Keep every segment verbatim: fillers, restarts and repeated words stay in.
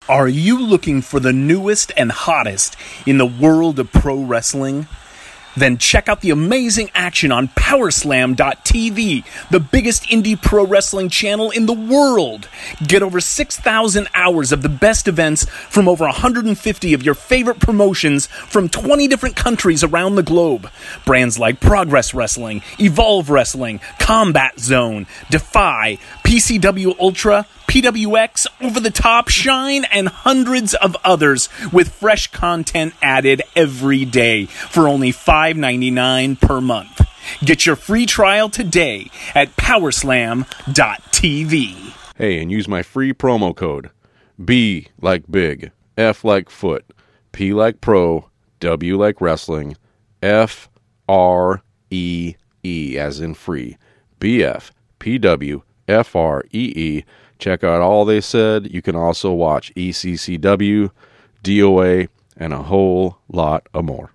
Are you looking for the newest and hottest in the world of pro wrestling? Then check out the amazing action on Powerslam dot T V, the biggest indie pro wrestling channel in the world. Get over six thousand hours of the best events from over one hundred fifty of your favorite promotions from twenty different countries around the globe. Brands like Progress Wrestling, Evolve Wrestling, Combat Zone, Defy, P C W Ultra, P W X, Over the Top, Shine, and hundreds of others with fresh content added every day for only five dollars and ninety-nine cents per month. Get your free trial today at Powerslam dot T V. Hey, and use my free promo code B like big, F like foot, P like pro, W like wrestling, F R E E as in free, B F P W F R E E. Check out all they said. You can also watch E C C W, D O A, and a whole lot of more.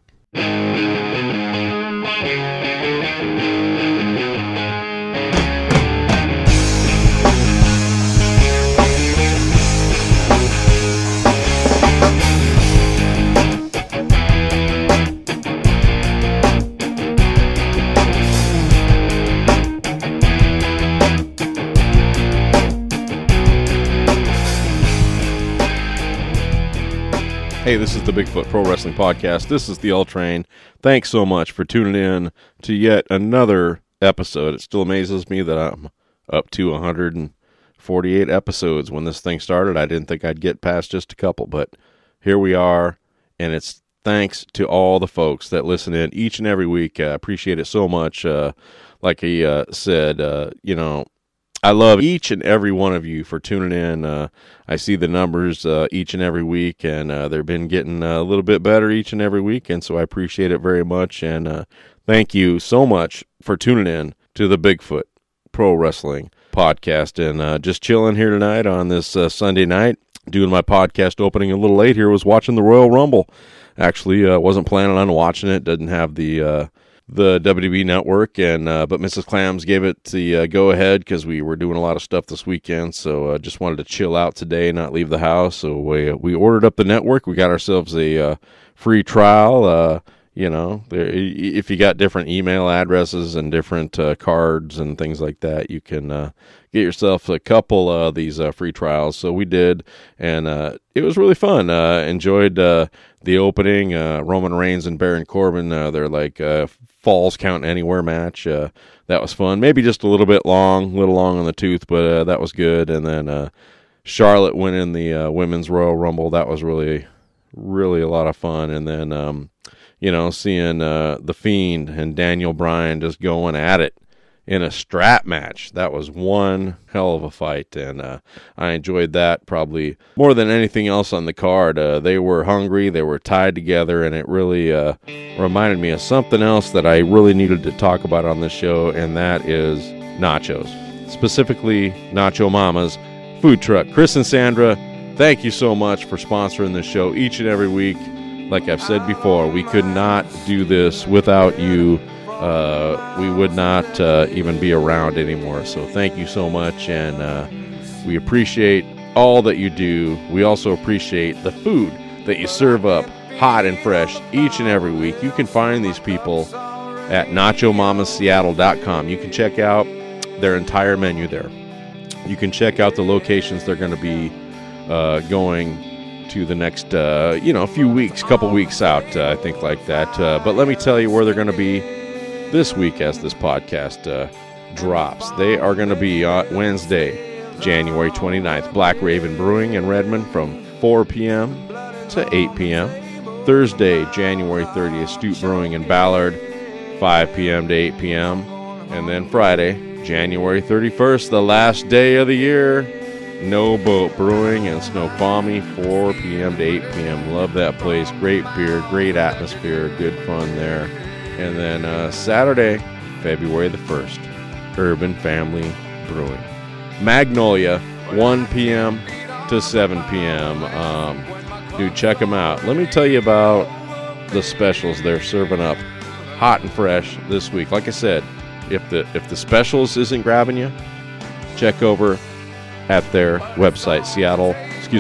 Hey, this is the Bigfoot Pro Wrestling Podcast. This is the All Train. Thanks so much for tuning in to yet another episode. It still amazes me that I'm up to one hundred forty-eight episodes. When this thing started, I didn't think I'd get past just a couple, but here we are, and it's thanks to all the folks that listen in each and every week. I appreciate it so much. Uh, like he uh, said, uh, you know, I love each and every one of you for tuning in. Uh, I see the numbers uh, each and every week, and uh, they've been getting a little bit better each and every week, and so I appreciate it very much. And uh, thank you so much for tuning in to the Bigfoot Pro Wrestling Podcast. And uh, just chilling here tonight on this uh, Sunday night, doing my podcast opening a little late here, was watching the Royal Rumble. Actually, uh, wasn't planning on watching it. Didn't have the Uh, the W W E Network, and uh, but Missus Clams gave it the uh, go-ahead because we were doing a lot of stuff this weekend, so uh, just wanted to chill out today, not leave the house, so we we ordered up the network. We got ourselves a uh, free trial. Uh, you know, there, if you got different email addresses and different uh, cards and things like that, you can uh, get yourself a couple of these uh, free trials. So we did, and uh, it was really fun. Uh, enjoyed uh, the opening. Uh, Roman Reigns and Baron Corbin, uh, they're like uh, Falls Count Anywhere match. Uh, that was fun. Maybe just a little bit long, a little long on the tooth, but uh, that was good. And then uh, Charlotte winning the uh, Women's Royal Rumble. That was really, really a lot of fun. And then, um, you know, seeing uh, The Fiend and Daniel Bryan just going at it in a strap match. That was one hell of a fight, and uh, I enjoyed that probably more than anything else on the card. Uh, they were hungry, they were tied together, and it really uh, reminded me of something else that I really needed to talk about on this show, and that is nachos. Specifically, Nacho Mama's food truck. Chris and Sandra, thank you so much for sponsoring this show each and every week. Like I've said before, we could not do this without you. Uh, we would not uh, even be around anymore. So thank you so much, and uh, we appreciate all that you do. We also appreciate the food that you serve up hot and fresh each and every week. You can find these people at nacho mamas seattle dot com. You can check out their entire menu there. You can check out the locations they're going to be uh, going to the next, uh, you know, a few weeks, couple weeks out, uh, I think like that. Uh, but let me tell you where they're going to be this week as this podcast uh, drops. They are going to be on Wednesday, January twenty-ninth, Black Raven Brewing in Redmond from four p.m. to eight p.m. Thursday, January thirtieth, Stoop Brewing in Ballard, five p.m. to eight p.m. And then Friday, January thirty-first, the last day of the year, No Boat Brewing in Snoqualmie, four p.m. to eight p.m. Love that place. Great beer, great atmosphere, good fun there. And then uh, Saturday, February the first, Urban Family Brewing. Magnolia, one p.m. to seven p.m. Um, dude, check them out. Let me tell you about the specials they're serving up hot and fresh this week. Like I said, if the if the specials isn't grabbing you, check over at their website, Seattle, excuse me,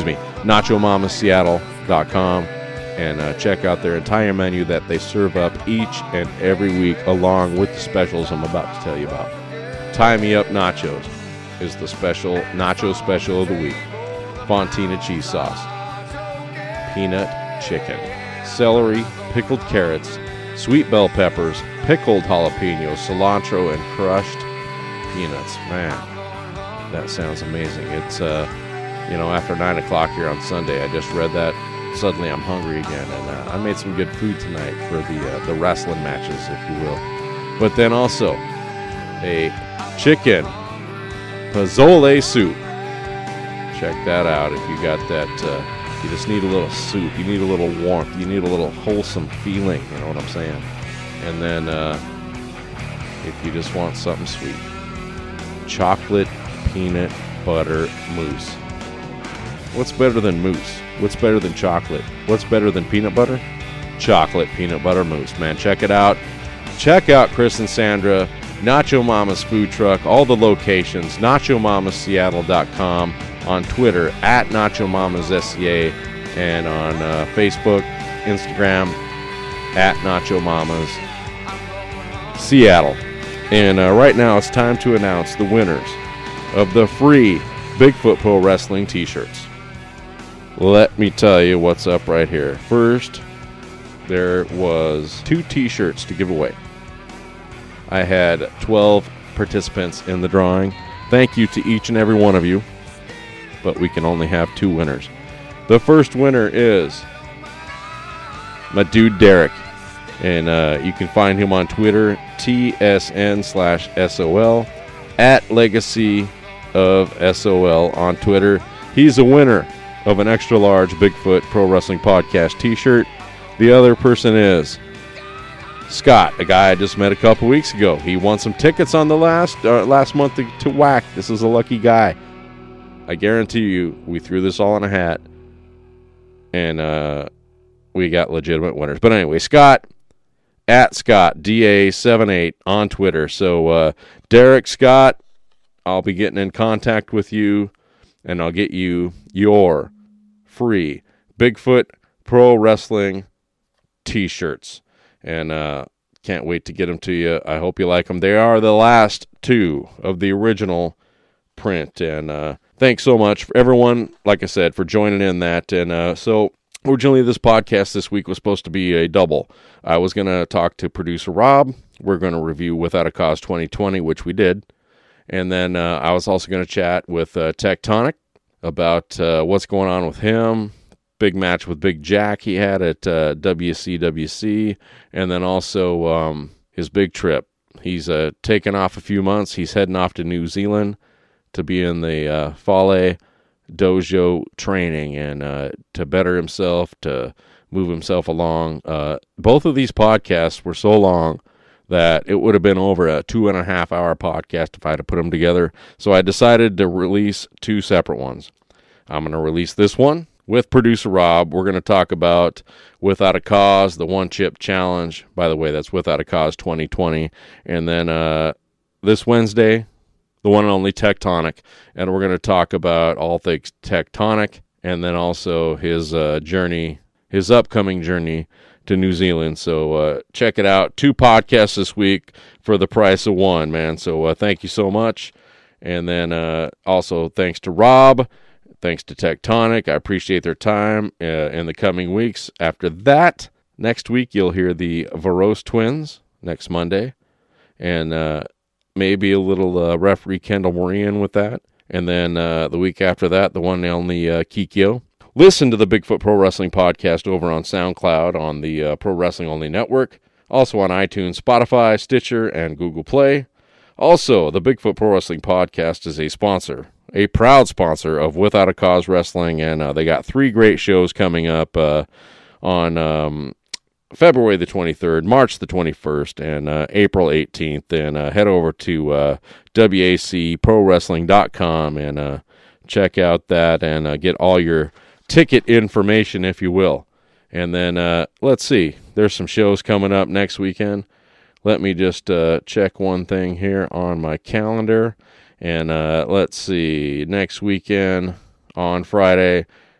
nacho mama seattle dot com and uh, check out their entire menu that they serve up each and every week, along with the specials I'm about to tell you about. Tie Me Up Nachos is the special nacho special of the week. Fontina cheese sauce, peanut chicken, celery, pickled carrots, sweet bell peppers, pickled jalapenos, cilantro, and crushed peanuts. Man, that sounds amazing. It's, uh, you know, after nine o'clock here on Sunday, I just read that. Suddenly I'm hungry again, and uh, I made some good food tonight for the uh, the wrestling matches, if you will. But then also a chicken pozole soup. Check that out if you got that. Uh, you just need a little soup. You need a little warmth. You need a little wholesome feeling. You know what I'm saying? And then uh, if you just want something sweet, chocolate peanut butter mousse. What's better than mousse? What's better than chocolate? What's better than peanut butter? Chocolate peanut butter mousse, man. Check it out. Check out Chris and Sandra, Nacho Mama's food truck, all the locations, nacho mama seattle dot com, on Twitter, at Nacho Mamas S C A, and on uh, Facebook, Instagram, at Nacho Mamas Seattle. And uh, right now it's time to announce the winners of the free Bigfoot Pro Wrestling t-shirts. Let me tell you what's up right here. First, there was two t-shirts to give away. I had twelve participants in the drawing. Thank you to each and every one of you, but we can only have two winners. The first winner is my dude Derek, and uh, you can find him on Twitter, T S N slash S O L, at Legacy of S O L on Twitter. He's a winner of an extra large Bigfoot Pro Wrestling Podcast t-shirt. The other person is Scott, a guy I just met a couple weeks ago. He won some tickets on the last uh, last month to, to W A C. This is a lucky guy. I guarantee you, we threw this all in a hat, and uh, we got legitimate winners. But anyway, Scott, at Scott, D A seventy-eight on Twitter. So, uh, Derek, Scott, I'll be getting in contact with you, and I'll get you your free Bigfoot Pro Wrestling t-shirts. And uh, can't wait to get them to you. I hope you like them. They are the last two of the original print. And uh, thanks so much for everyone, like I said, for joining in that. And uh, so originally this podcast this week was supposed to be a double. I was going to talk to producer Rob. We're going to review Without a Cause twenty twenty, which we did. And then uh, I was also going to chat with uh, Tectonic about uh, what's going on with him. Big match with Big Jack he had at uh, W C W C. And then also um, his big trip. He's uh, taken off a few months. He's heading off to New Zealand to be in the uh, Fale Dojo training and uh, to better himself, to move himself along. Uh, both of these podcasts were so long that it would have been over a two and a half hour podcast if I had to put them together. So I decided to release two separate ones. I'm going to release this one with producer Rob. We're going to talk about Without a Cause, the One Chip Challenge. By the way, that's Without a Cause twenty twenty. And then uh, this Wednesday, the one and only Tectonic. And we're going to talk about all things Tectonic, and then also his uh, journey, his upcoming journey to New Zealand. So uh, check it out. Two podcasts this week for the price of one, man. So uh, thank you so much. And then uh, also thanks to Rob. Thanks to Tectonic. I appreciate their time uh, in the coming weeks. After that, next week you'll hear the Varos Twins next Monday. And uh, maybe a little uh, referee Kendall Moran with that. And then uh, the week after that, the one and only uh, Kikyo. Listen to the Bigfoot Pro Wrestling Podcast over on SoundCloud on the uh, Pro Wrestling Only Network. Also on iTunes, Spotify, Stitcher, and Google Play. Also, the Bigfoot Pro Wrestling Podcast is a sponsor, a proud sponsor of Without a Cause Wrestling, and uh, they got three great shows coming up uh, on um, February the twenty-third, March the twenty-first, and uh, April eighteenth. And uh, head over to uh, W A C pro wrestling dot com and uh, check out that and uh, get all your ticket information, if you will. And then, uh, let's see, there's some shows coming up next weekend. Let me just uh, check one thing here on my calendar. And uh, let's see, next weekend on Friday,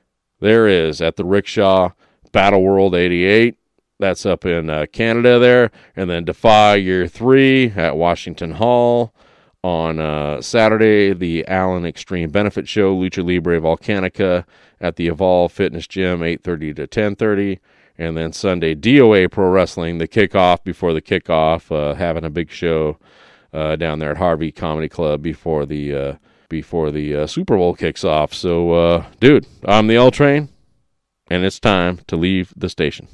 There is, at the Rickshaw Battle World eighty-eight. That's up in uh, Canada there. And then Defy Year three at Washington Hall. On uh, Saturday, the Allen Extreme Benefit Show, Lucha Libre Volcanica at the Evolve Fitness Gym, eight thirty to ten thirty. And then Sunday, D O A Pro Wrestling, the kickoff before the kickoff, uh, having a big show uh, down there at Harvey Comedy Club before the uh, before the uh, Super Bowl kicks off. So, uh, dude, I'm the L Train, and it's time to leave the station.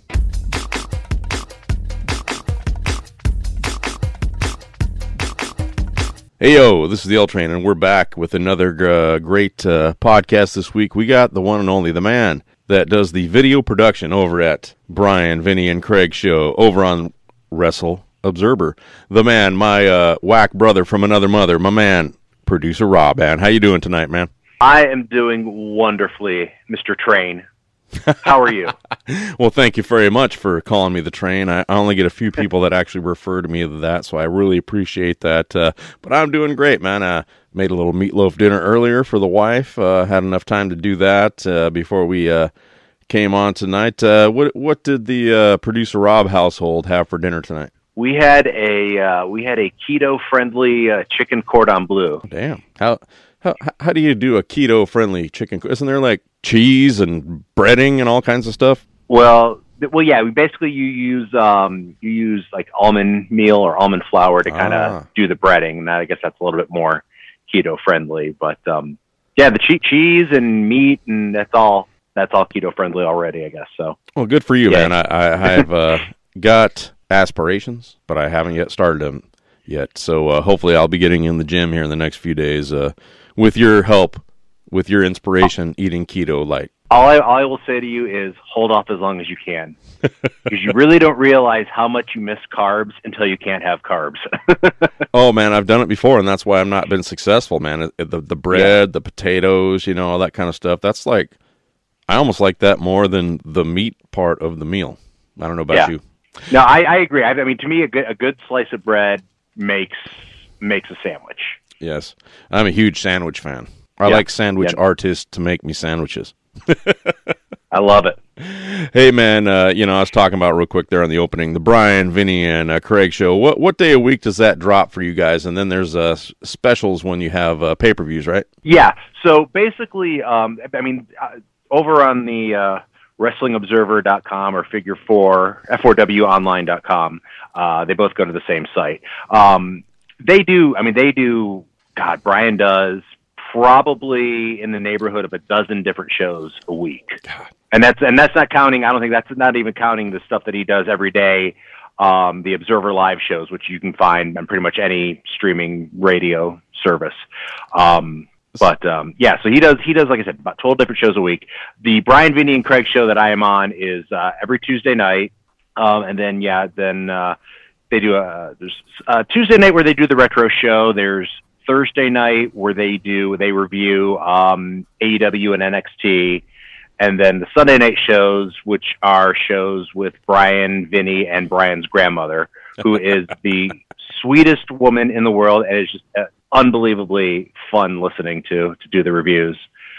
Hey, yo, this is the L Train, and we're back with another uh, great uh, podcast this week. We got the one and only, the man that does the video production over at Brian, Vinny, and Craig show over on Wrestle Observer. The man, my uh, whack brother from another mother, my man, producer Rob. Man, how you doing tonight, man? I am doing wonderfully, Mister Train. How are you? Well, thank you very much for calling me the Train. I, I only get a few people that actually refer to me as that, so I really appreciate that. Uh, but I'm doing great, man. I made a little meatloaf dinner earlier for the wife. Uh, had enough time to do that uh, before we uh, came on tonight. Uh, what what did the uh, producer Rob household have for dinner tonight? We had a uh, we had a keto friendly uh, chicken cordon bleu. Damn. How how how do you do a keto friendly chicken? Isn't there like cheese and breading and all kinds of stuff? Well, well, yeah. We basically you use um, you use like almond meal or almond flour to kind of ah. do the breading, and I guess that's a little bit more keto friendly. But um, yeah, the che- cheese and meat and that's all that's all keto friendly already, I guess. So well, good for you, yeah. man. I, I have uh, got aspirations, but I haven't yet started them yet. So uh, hopefully, I'll be getting in the gym here in the next few days uh, with your help. With your inspiration, eating keto light. All I, all I will say to you is hold off as long as you can. Because you really don't realize how much you miss carbs until you can't have carbs. Oh, man, I've done it before, and that's why I've not been successful, man. The, the bread, yeah. the potatoes, you know, all that kind of stuff. That's like, I almost like that more than the meat part of the meal. I don't know about yeah. you. No, I, I agree. I, I mean, to me, a good, a good slice of bread makes makes a sandwich. Yes. I'm a huge sandwich fan. I yep. like sandwich yep. artists to make me sandwiches. I love it. Hey, man, uh, you know, I was talking about real quick there on the opening, the Brian, Vinny, and uh, Craig show. What what day a week does that drop for you guys? And then there's uh, specials when you have uh, pay-per-views, right? Yeah. So basically, um, I mean, uh, over on the uh, wrestling observer dot com or Figure four, F four W online dot com, uh, they both go to the same site. Um, they do, I mean, they do, God, Brian does probably in the neighborhood of a dozen different shows a week. God. And that's and that's not counting, I don't think that's not even counting the stuff that he does every day, um, the Observer Live shows, which you can find on pretty much any streaming radio service. Um, but um, yeah, so he does, he does, like I said, about twelve different shows a week. The Brian, Vinny, and Craig show that I am on is uh, every Tuesday night. Um, and then, yeah, then uh, they do a, there's a Tuesday night where they do the retro show. There's Thursday night where they do they review um, A E W and N X T, and then the Sunday night shows, which are shows with Brian, Vinny, and Brian's grandmother, who is the sweetest woman in the world, and is just uh, unbelievably fun listening to to do the reviews.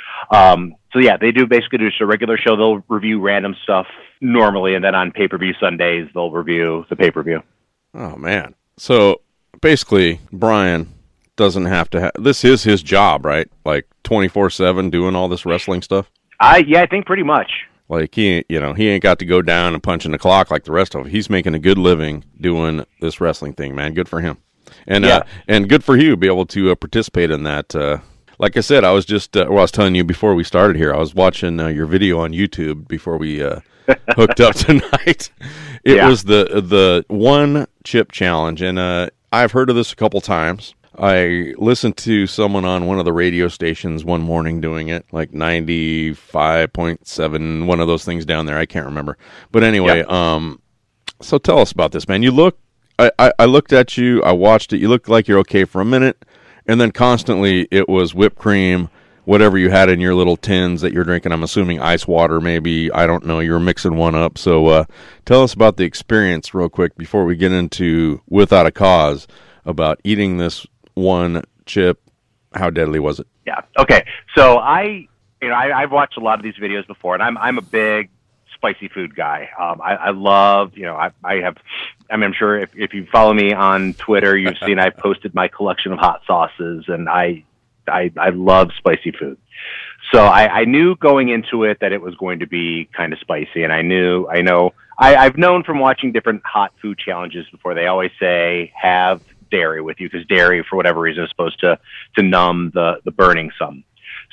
Um, so yeah, they do basically do just a regular show. They'll review random stuff normally, and then on pay-per-view Sundays they'll review the pay-per-view. Oh man! So basically, Brian doesn't have to have, this is his job, right? Like twenty-four seven doing all this wrestling stuff? I yeah, I think pretty much. Like he, you know, he ain't got to go down and punch in the clock like the rest of them. He's making a good living doing this wrestling thing, man. Good for him. And yeah. uh, and good for you to be able to uh, participate in that. Uh, like I said, I was just, uh, well, I was telling you before we started here, I was watching uh, your video on YouTube before we uh, hooked up tonight. It yeah. was the the one chip challenge, and uh, I've heard of this a couple times. I listened to someone on one of the radio stations one morning doing it, like ninety-five point seven, one of those things down there. I can't remember. But anyway, yep. um, so tell us about this, man. You look, I, I, I looked at you, I watched it. You looked like you're okay for a minute, and then constantly it was whipped cream, whatever you had in your little tins that you're drinking. I'm assuming ice water, maybe. I don't know. You were mixing one up. So uh, tell us about the experience real quick before we get into Without a Cause about eating this one chip. How deadly was it? Yeah. Okay. So I you know, I, I've watched a lot of these videos before, and I'm I'm a big spicy food guy. Um, I, I love, you know, I, I have, I mean, I'm sure if, if you follow me on Twitter, you've seen I posted my collection of hot sauces, and I, I, I love spicy food. So I, I knew going into it that it was going to be kind of spicy, and I knew, I know, I, I've known from watching different hot food challenges before, they always say have dairy with you, because dairy, for whatever reason, is supposed to, to numb the, the burning some.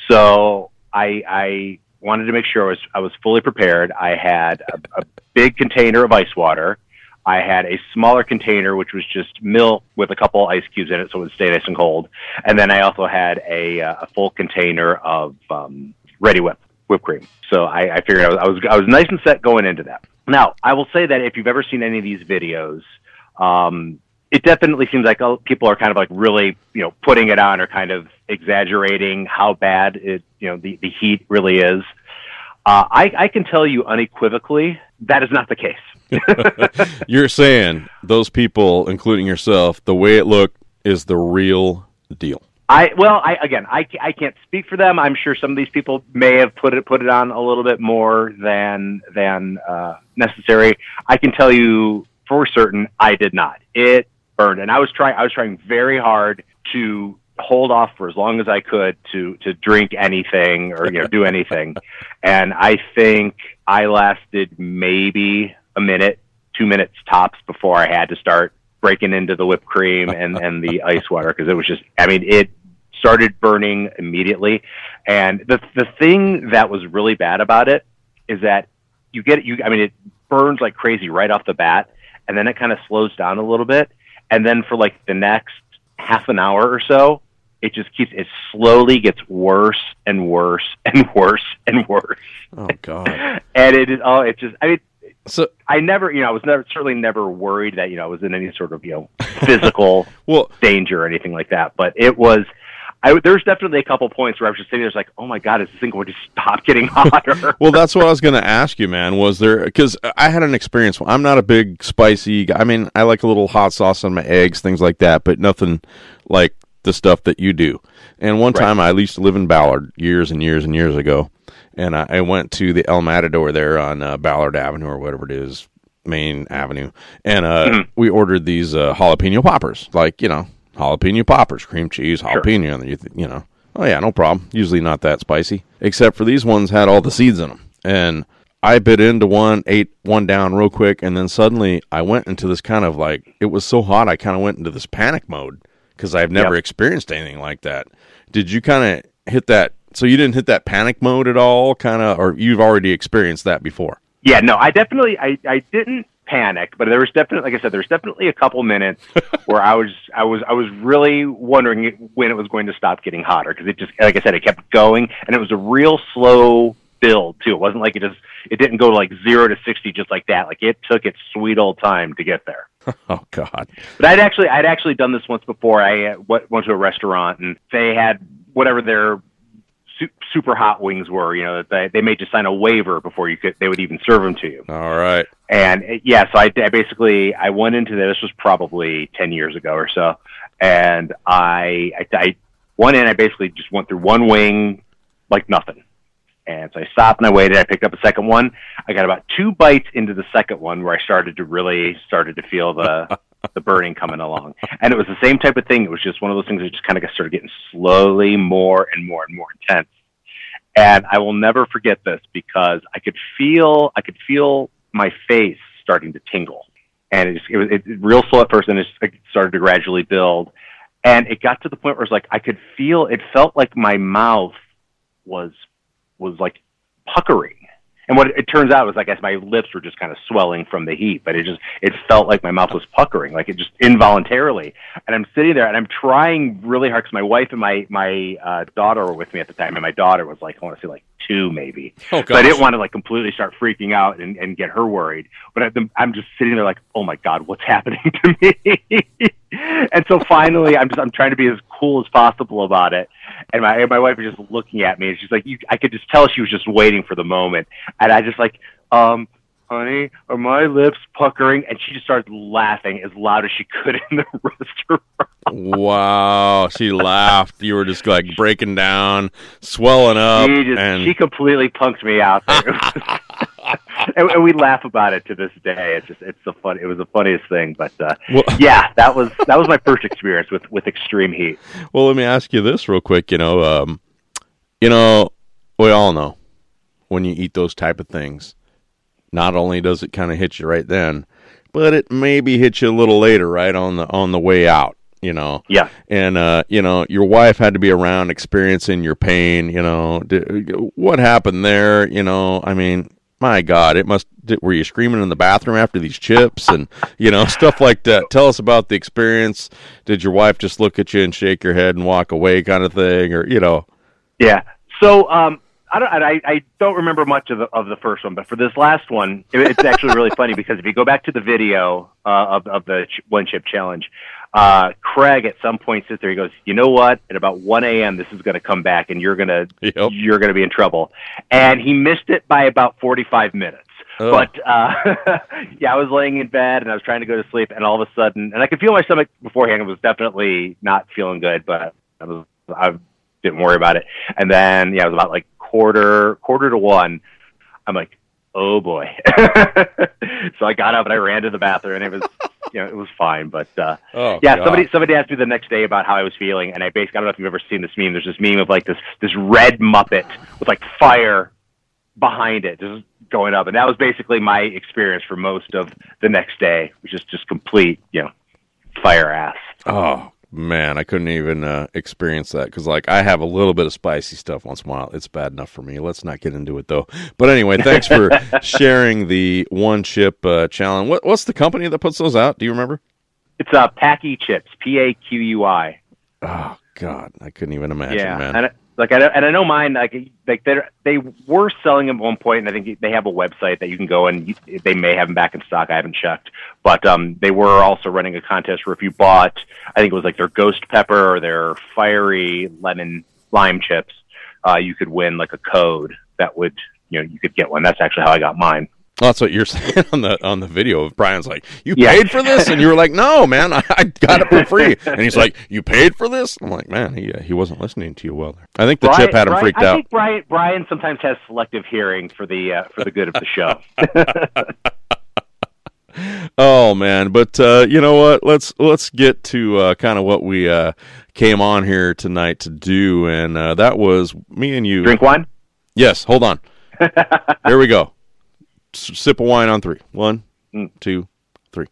So I, I, wanted to make sure I was I was fully prepared. I had a, a big container of ice water. I had a smaller container, which was just milk with a couple ice cubes in it, so it would stay nice and cold. And then I also had a, uh, a full container of um, Ready Whip whipped cream. So I, I figured I was, I was I was nice and set going into that. Now, I will say that if you've ever seen any of these videos, um, it definitely seems like oh, people are kind of like really, you know, putting it on or kind of exaggerating how bad it, you know, the, the heat really is. Uh, I, I can tell you unequivocally that is not the case. You're saying those people, including yourself, the way it looked is the real deal. I well, I again, I, I can't speak for them. I'm sure some of these people may have put it put it on a little bit more than than uh, necessary. I can tell you for certain, I did not. It burned, and I was trying. I was trying very hard to hold off for as long as I could to to drink anything or you know do anything, and I think I lasted maybe a minute, two minutes tops before I had to start breaking into the whipped cream and and the ice water, because it was just. I mean, it started burning immediately, and the the thing that was really bad about it is that you get you. I mean, it burns like crazy right off the bat, and then it kind of slows down a little bit. And then for like the next half an hour or so, it just keeps, it slowly gets worse and worse and worse and worse. Oh God. And it is, oh, it just, I mean, so I never, you know, I was never, certainly never worried that, you know, I was in any sort of, you know, physical well, danger or anything like that. But it was, I, there's definitely a couple points where I was just sitting there, like, oh my God, is this thing going to stop getting hotter? Well, that's what I was going to ask you, man. Was there, because I had an experience. I'm not a big spicy guy. I mean, I like a little hot sauce on my eggs, things like that, but nothing like the stuff that you do. And one Right. time I used to live in Ballard years and years and years ago, and I, I went to the El Matador there on uh, Ballard Avenue or whatever it is, Main Avenue, and uh, Mhm. we ordered these uh, jalapeno poppers, like, you know, jalapeno poppers, cream cheese, jalapeno, and you, th- you know, oh yeah, no problem. Usually not that spicy, except for these ones had all the seeds in them. And I bit into one, ate one down real quick, and then suddenly I went into this kind of like, it was so hot, I kind of went into this panic mode because I've never Yep. experienced anything like that. Did you kind of hit that? So you didn't hit that panic mode at all, kind of, or you've already experienced that before? Yeah, no, I definitely, I, I didn't panic, but there was definitely, like I said, there was definitely a couple minutes where I was, I was, I was really wondering when it was going to stop getting hotter, because it just, like I said, it kept going, and it was a real slow build too. It wasn't like it just, it didn't go like zero to sixty just like that. Like it took its sweet old time to get there. Oh God! But I'd actually, I'd actually done this once before. I uh, went, went to a restaurant, and they had whatever their su- super hot wings were. You know, they they made you sign a waiver before you could, they would even serve them to you. All right. And uh, yeah, so I, I basically, I went into this, this was probably ten years ago or so. And I, I, I went in, I basically just went through one wing like nothing. And so I stopped and I waited. I picked up a second one. I got about two bites into the second one where I started to really started to feel the the burning coming along. And it was the same type of thing. It was just one of those things that just kind of started getting slowly more and more and more intense. And I will never forget this because I could feel I could feel my face starting to tingle. And it just it was it, it real slow at first, and it, just, it started to gradually build. And it got to the point where it was like I could feel it felt like my mouth was was like puckering. And what it, it turns out was, I guess my lips were just kind of swelling from the heat, but it just, it felt like my mouth was puckering, like it just involuntarily. And I'm sitting there and I'm trying really hard because my wife and my, my uh, daughter were with me at the time. And my daughter was like, I want to say like two maybe. Oh, so I didn't want to like completely start freaking out and, and get her worried. But I, I'm just sitting there like, oh my God, what's happening to me? And so finally I'm just, I'm trying to be as cool as possible about it. And my my wife was just looking at me, and she's like, you, I could just tell she was just waiting for the moment. And I just like, um, honey, are my lips puckering? And she just started laughing as loud as she could in the restaurant. Wow, she laughed. You were just like breaking down, swelling up. She, just, and... she completely punked me out there. and, and we laugh about it to this day. It's just, it's the fun. It was the funniest thing. But uh, well, yeah, that was that was my first experience with, with extreme heat. Well, let me ask you this real quick. You know, um, you know, we all know when you eat those type of things, not only does it kind of hit you right then, but it maybe hits you a little later, right on the on the way out. You know, yeah, and uh, you know, your wife had to be around, experiencing your pain. You know, did, what happened there? You know, I mean, my God, it must. Did, were you screaming in the bathroom after these chips and you know stuff like that? Tell us about the experience. Did your wife just look at you and shake your head and walk away, kind of thing, or you know? Yeah. So um, I don't. I, I don't remember much of the of the first one, but for this last one, it, it's actually really funny because if you go back to the video uh, of of the ch- one chip challenge. Uh, Craig at some point sits there. He goes, "You know what? At about one a.m., this is going to come back, and you're gonna yep. you're gonna be in trouble." And he missed it by about forty-five minutes. Oh. But uh, yeah, I was laying in bed and I was trying to go to sleep, and all of a sudden, and I could feel my stomach beforehand. It was definitely not feeling good, but I was I didn't worry about it. And then yeah, it was about like quarter quarter to one. I'm like, oh boy. So I got up and I ran to the bathroom, and it was. You know, it was fine, but uh, oh, yeah, God. somebody somebody asked me the next day about how I was feeling, and I basically I don't know if you've ever seen this meme. There's this meme of like this this red Muppet with like fire behind it, just going up, and that was basically my experience for most of the next day, which is just complete, you know, fire ass. Oh man, I couldn't even uh, experience that because like I have a little bit of spicy stuff once in a while. It's bad enough for me. Let's not get into it though. But anyway, thanks for sharing the one chip uh, challenge. What, what's the company that puts those out? Do you remember? It's uh, Packy Chips, P A Q U I. Oh God, I couldn't even imagine, yeah, man. And I, like I and I know mine like like they they were selling them at one point, and I think they have a website that you can go and you, they may have them back in stock. I haven't checked, but um, they were also running a contest where if you bought, I think it was like their ghost pepper or their fiery lemon lime chips, uh, you could win like a code that would you know you could get one. That's actually how I got mine. Well, that's what you're saying on the on the video. Brian's like, "You yeah. paid for this," and you were like, "No, man, I, I got it for free." And he's like, "You paid for this?" I'm like, "Man, he uh, he wasn't listening to you well there." I think the Brian, chip had him Brian, freaked I out. I think Brian Brian sometimes has selective hearing for the uh, for the good of the show. Oh man, but uh, you know what? Let's let's get to uh, kind of what we uh, came on here tonight to do, and uh, that was me and you. Drink wine? Yes. Hold on. Here we go. S- sip of wine on three. One, mm. two, three.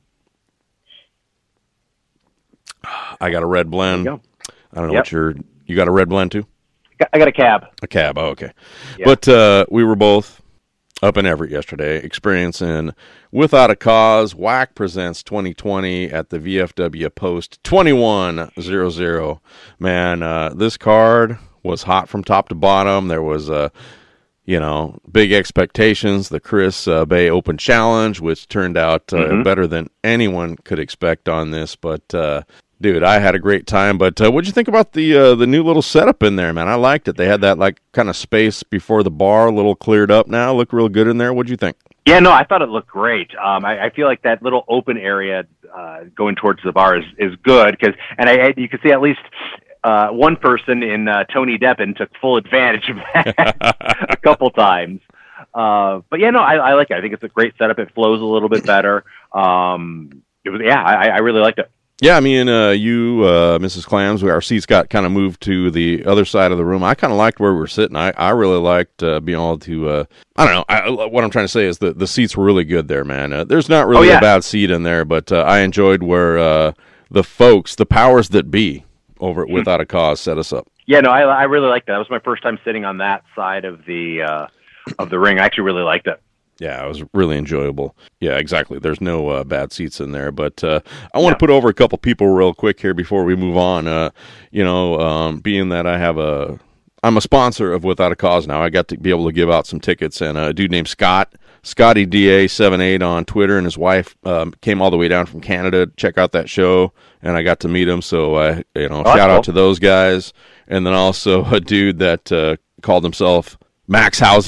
I got a red blend. Go. I don't know yep. what your you got a red blend too. I got a cab. A cab. Oh, okay. Yep. But uh, we were both up in Everett yesterday, experiencing Without a Cause. W A C presents twenty twenty at the V F W Post twenty-one hundred. Man, uh, this card was hot from top to bottom. There was a, uh, you know, big expectations. The Chris uh, Bay Open Challenge, which turned out uh, mm-hmm. better than anyone could expect on this. But uh, dude, I had a great time. But uh, what'd you think about the uh, the new little setup in there, man? I liked it. They had that like kind of space before the bar, a little cleared up now. Looked real good in there. What'd you think? Yeah, no, I thought it looked great. Um, I, I feel like that little open area uh, going towards the bar is, is good because, and I you can see at least uh, one person in uh, Tony Deppen took full advantage of that a couple times. Uh, but yeah, no, I, I like it. I think it's a great setup. It flows a little bit better. Um, it was, yeah, I, I really liked it. Yeah, I mean, uh, you, uh, Missus Clams, our seats got kind of moved to the other side of the room. I kind of liked where we were sitting. I, I really liked uh, being able to, uh, I don't know, I, what I'm trying to say is that the seats were really good there, man. Uh, there's not really oh, yeah. a bad seat in there, but uh, I enjoyed where uh, the folks, the powers that be over at Without a Cause set us up. Yeah, no, I, I really liked that. That was my first time sitting on that side of the uh, of the ring. I actually really liked it. Yeah, it was really enjoyable. Yeah, exactly. There's no uh, bad seats in there. But uh, I want to put over a couple people real quick here before we move on. Uh, you know, um, being that I have a, I'm a sponsor of Without a Cause now. I got to be able to give out some tickets. And a dude named Scott, Scotty D A seventy-eight on Twitter, and his wife um, came all the way down from Canada to check out that show. And I got to meet him. So, I, you know, oh, shout out cool. to those guys. And then also a dude that uh, called himself Max Hausen.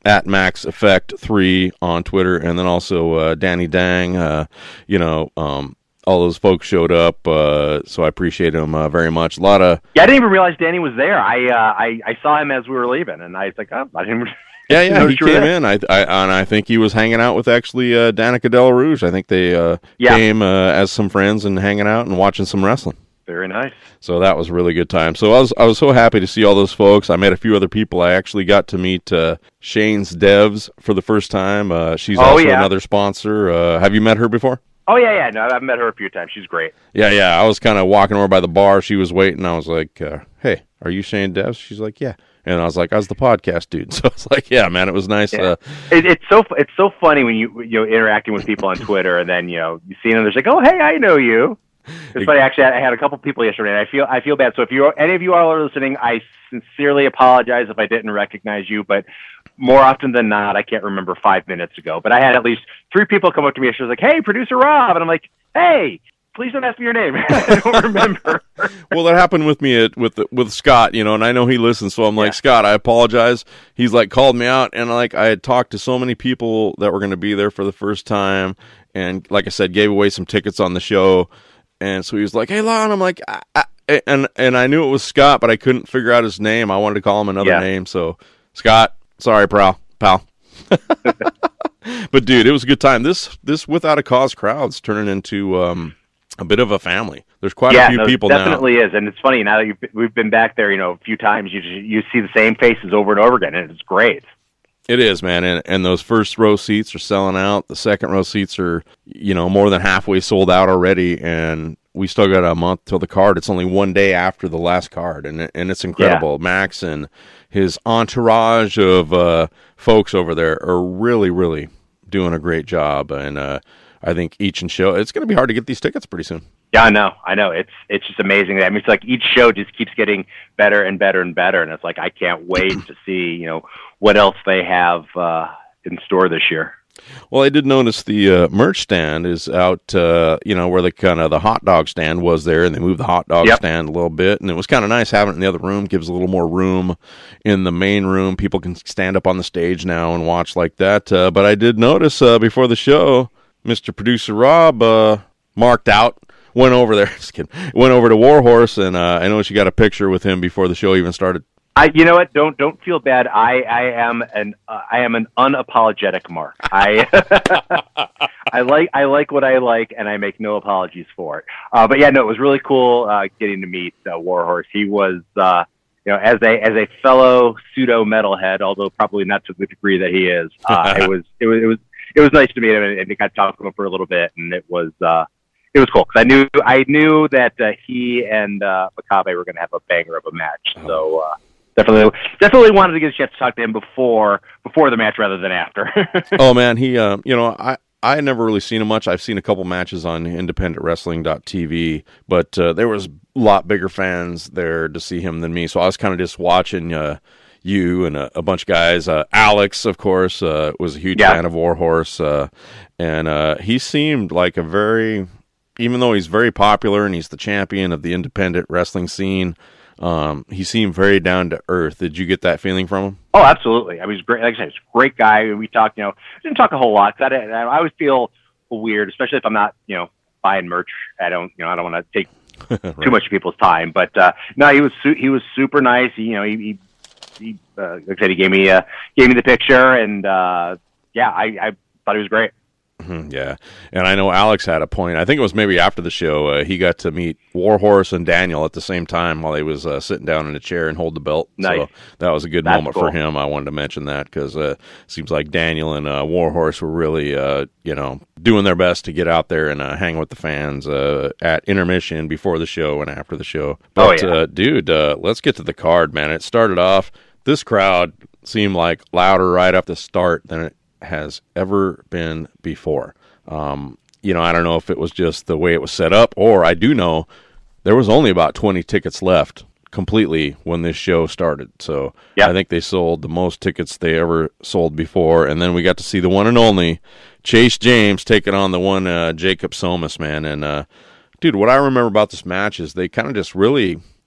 at Max Effect three on Twitter, and then also uh, Danny Dang. Uh, you know, um, all those folks showed up, uh, so I appreciate them uh, very much. A lot of yeah, I didn't even realize Danny was there. I uh, I, I saw him as we were leaving, and I was like, oh, I didn't. Even yeah, yeah, he came in. I, I and I think he was hanging out with actually uh, Danica Del Rouge. I think they uh, yeah. came uh, as some friends and hanging out and watching some wrestling. Very nice. So that was a really good time. So I was I was so happy to see all those folks. I met a few other people. I actually got to meet uh, Shane's Devs for the first time. Uh, she's oh, also yeah. another sponsor. Uh, have you met her before? Oh, yeah, yeah. No, I've met her a few times. She's great. Yeah, yeah. I was kind of walking over by the bar. She was waiting. I was like, uh, hey, are you Shane Devs? She's like, yeah. And I was like, I was the podcast dude. So I was like, yeah, man, it was nice. Yeah. Uh, it, it's so it's so funny when you you know interacting with people on Twitter, and then you know you see them. They're like, oh, hey, I know you. It's funny. Actually, I had a couple people yesterday, and I feel I feel bad. So if you any of you all are listening, I sincerely apologize if I didn't recognize you. But more often than not, I can't remember five minutes ago. But I had at least three people come up to me and she was like, "Hey, producer Rob," and I'm like, "Hey, please don't ask me your name. I don't remember." Well, that happened with me at, with with Scott, you know, and I know he listens, so I'm like, yeah. Scott, I apologize. He's like called me out, and like I had talked to so many people that were going to be there for the first time, and like I said, gave away some tickets on the show. And so he was like, "Hey, Lon," I'm like, I, I, and and I knew it was Scott, but I couldn't figure out his name. I wanted to call him another yeah. name. So, Scott, sorry, pal, pal. But dude, it was a good time. This this Without a Cause crowd's turning into um, a bit of a family. There's quite yeah, a few no, people now. It definitely is, and it's funny now that you've, we've been back there, you know, a few times. You you see the same faces over and over again, and it's great. It is, man, and and those first row seats are selling out. The second row seats are, you know, more than halfway sold out already, and we still got a month till the card. It's only one day after the last card, and and it's incredible. Yeah. Max and his entourage of uh, folks over there are really, really doing a great job, and uh, I think each and show it's going to be hard to get these tickets pretty soon. Yeah, I know, I know. It's it's just amazing. I mean, it's like each show just keeps getting better and better and better, and it's like I can't wait to see, you know, what else they have uh, in store this year. Well, I did notice the uh, merch stand is out, uh, you know, where the kind of the hot dog stand was there, and they moved the hot dog yep. stand a little bit, and it was kind of nice having it in the other room. Gives a little more room in the main room. People can stand up on the stage now and watch like that. Uh, but I did notice uh, before the show, Mister Producer Rob uh, marked out. Went over there, just kidding. Went over to Warhorse, and uh, I noticed you got a picture with him before the show even started. I, you know what? Don't don't feel bad. I, I am an uh, I am an unapologetic Mark. I I like I like what I like, and I make no apologies for it. Uh, but yeah, no, it was really cool uh, getting to meet uh, Warhorse. He was, uh, you know, as a as a fellow pseudo metalhead, although probably not to the degree that he is. Uh, it was it was it was it was nice to meet him, and, and we got to talk to him for a little bit, and it was. Uh, It was cool because I knew I knew that uh, he and uh, Makabe were going to have a banger of a match. So uh, definitely, definitely wanted to get a chance to talk to him before before the match rather than after. Oh man, he uh, you know I I never really seen him much. I've seen a couple matches on independent wrestling dot t v, but uh, there was a lot bigger fans there to see him than me. So I was kind of just watching. Uh, You and a, a bunch of guys. Uh, Alex, of course, uh, was a huge yeah. fan of Warhorse, uh, and uh, he seemed like a very. Even though he's very popular and he's the champion of the independent wrestling scene, um, he seemed very down to earth. Did you get that feeling from him? Oh, absolutely. I mean, he's great. Like I said, he's a great guy. We talked, you know, didn't talk a whole lot. Cause I, I always feel weird, especially if I'm not, you know, buying merch. I don't, you know, I don't want to take right. too much of people's time. But uh, no, he was su- he was super nice. He, you know, he, he, he uh, like I said, he gave me uh, gave me the picture, and uh, yeah, I, I thought he was great. Mm-hmm, yeah, and I know Alex had a point. I think it was maybe after the show. Uh, he got to meet Warhorse and Daniel at the same time while he was uh, sitting down in a chair and hold the belt. Nice. So that was a good That's moment cool. for him. I wanted to mention that because uh, it seems like Daniel and uh, Warhorse were really, uh, you know, doing their best to get out there and uh, hang with the fans uh, at intermission, before the show, and after the show. But, oh, yeah. uh, dude, uh, let's get to the card, man. It started off, this crowd seemed like louder right off the start than it has ever been before. Um, you know, I don't know if it was just the way it was set up, or I do know there was only about twenty tickets left completely when this show started. So yeah. I think they sold the most tickets they ever sold before. And then we got to see the one and only Chase James taking on the one uh, Jacob Somas, man. And, uh, dude, what I remember about this match is they kind of just really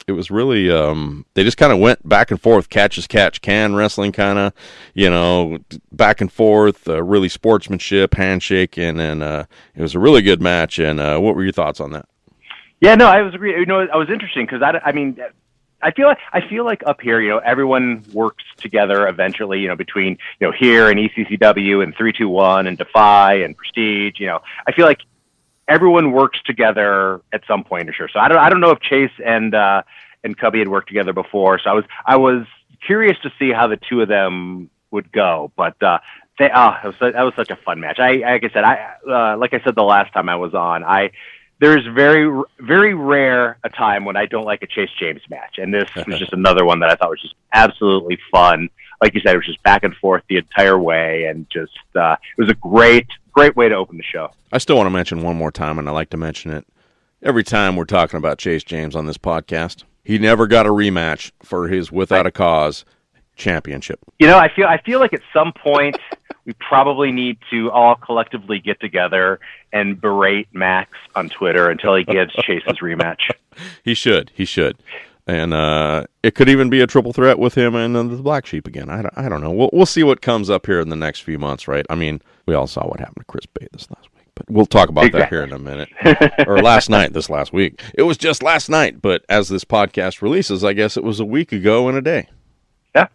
it was really um, they just kind of went back and forth, catch as catch can wrestling, kind of, you know, back and forth, uh, really sportsmanship, handshake, and and uh, it was a really good match. And uh, what were your thoughts on that? Yeah, no, I was agree. You know, I was interesting because I, I mean. I feel like I feel like up here, you know, everyone works together eventually, you know, between, you know, here and E C C W and three two one and Defy and Prestige, you know. I feel like everyone works together at some point for sure. So I don't I don't know if Chase and uh and Cubby had worked together before. So I was I was curious to see how the two of them would go, but uh they oh, it was, that was such a fun match. I like I said, I uh, like I said the last time I was on, I There's very, very rare a time when I don't like a Chase James match, and this was just another one that I thought was just absolutely fun. Like you said, it was just back and forth the entire way, and just uh, it was a great, great way to open the show. I still want to mention one more time, and I like to mention it every time we're talking about Chase James on this podcast. He never got a rematch for his Without a Cause championship. You know, I feel, I feel like at some point we probably need to all collectively get together and berate Max on Twitter until he gives Chase's rematch. He should. He should. And uh, it could even be a triple threat with him and uh, the Black Sheep again. I don't, I don't know. We'll, we'll see what comes up here in the next few months, right? I mean, we all saw what happened to Chris Bay this last week, but we'll talk about exactly. that here in a minute. Or last night, this last week. It was just last night, but as this podcast releases, I guess it was a week ago and a day. Yeah.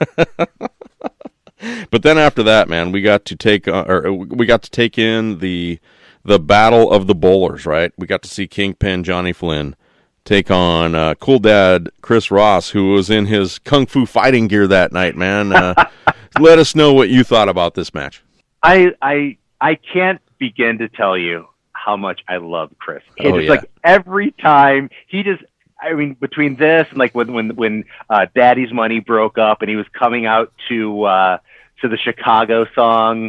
But then after that, man, we got to take uh, or we got to take in the the battle of the bowlers, right? We got to see Kingpin Johnny Flynn take on uh, Cool Dad Chris Ross, who was in his kung fu fighting gear that night. Man, uh, let us know what you thought about this match. I I I can't begin to tell you how much I love Chris. It's oh, yeah. like every time he just. I mean, between this and like when when when uh, Daddy's Money broke up and he was coming out to uh, to the Chicago song,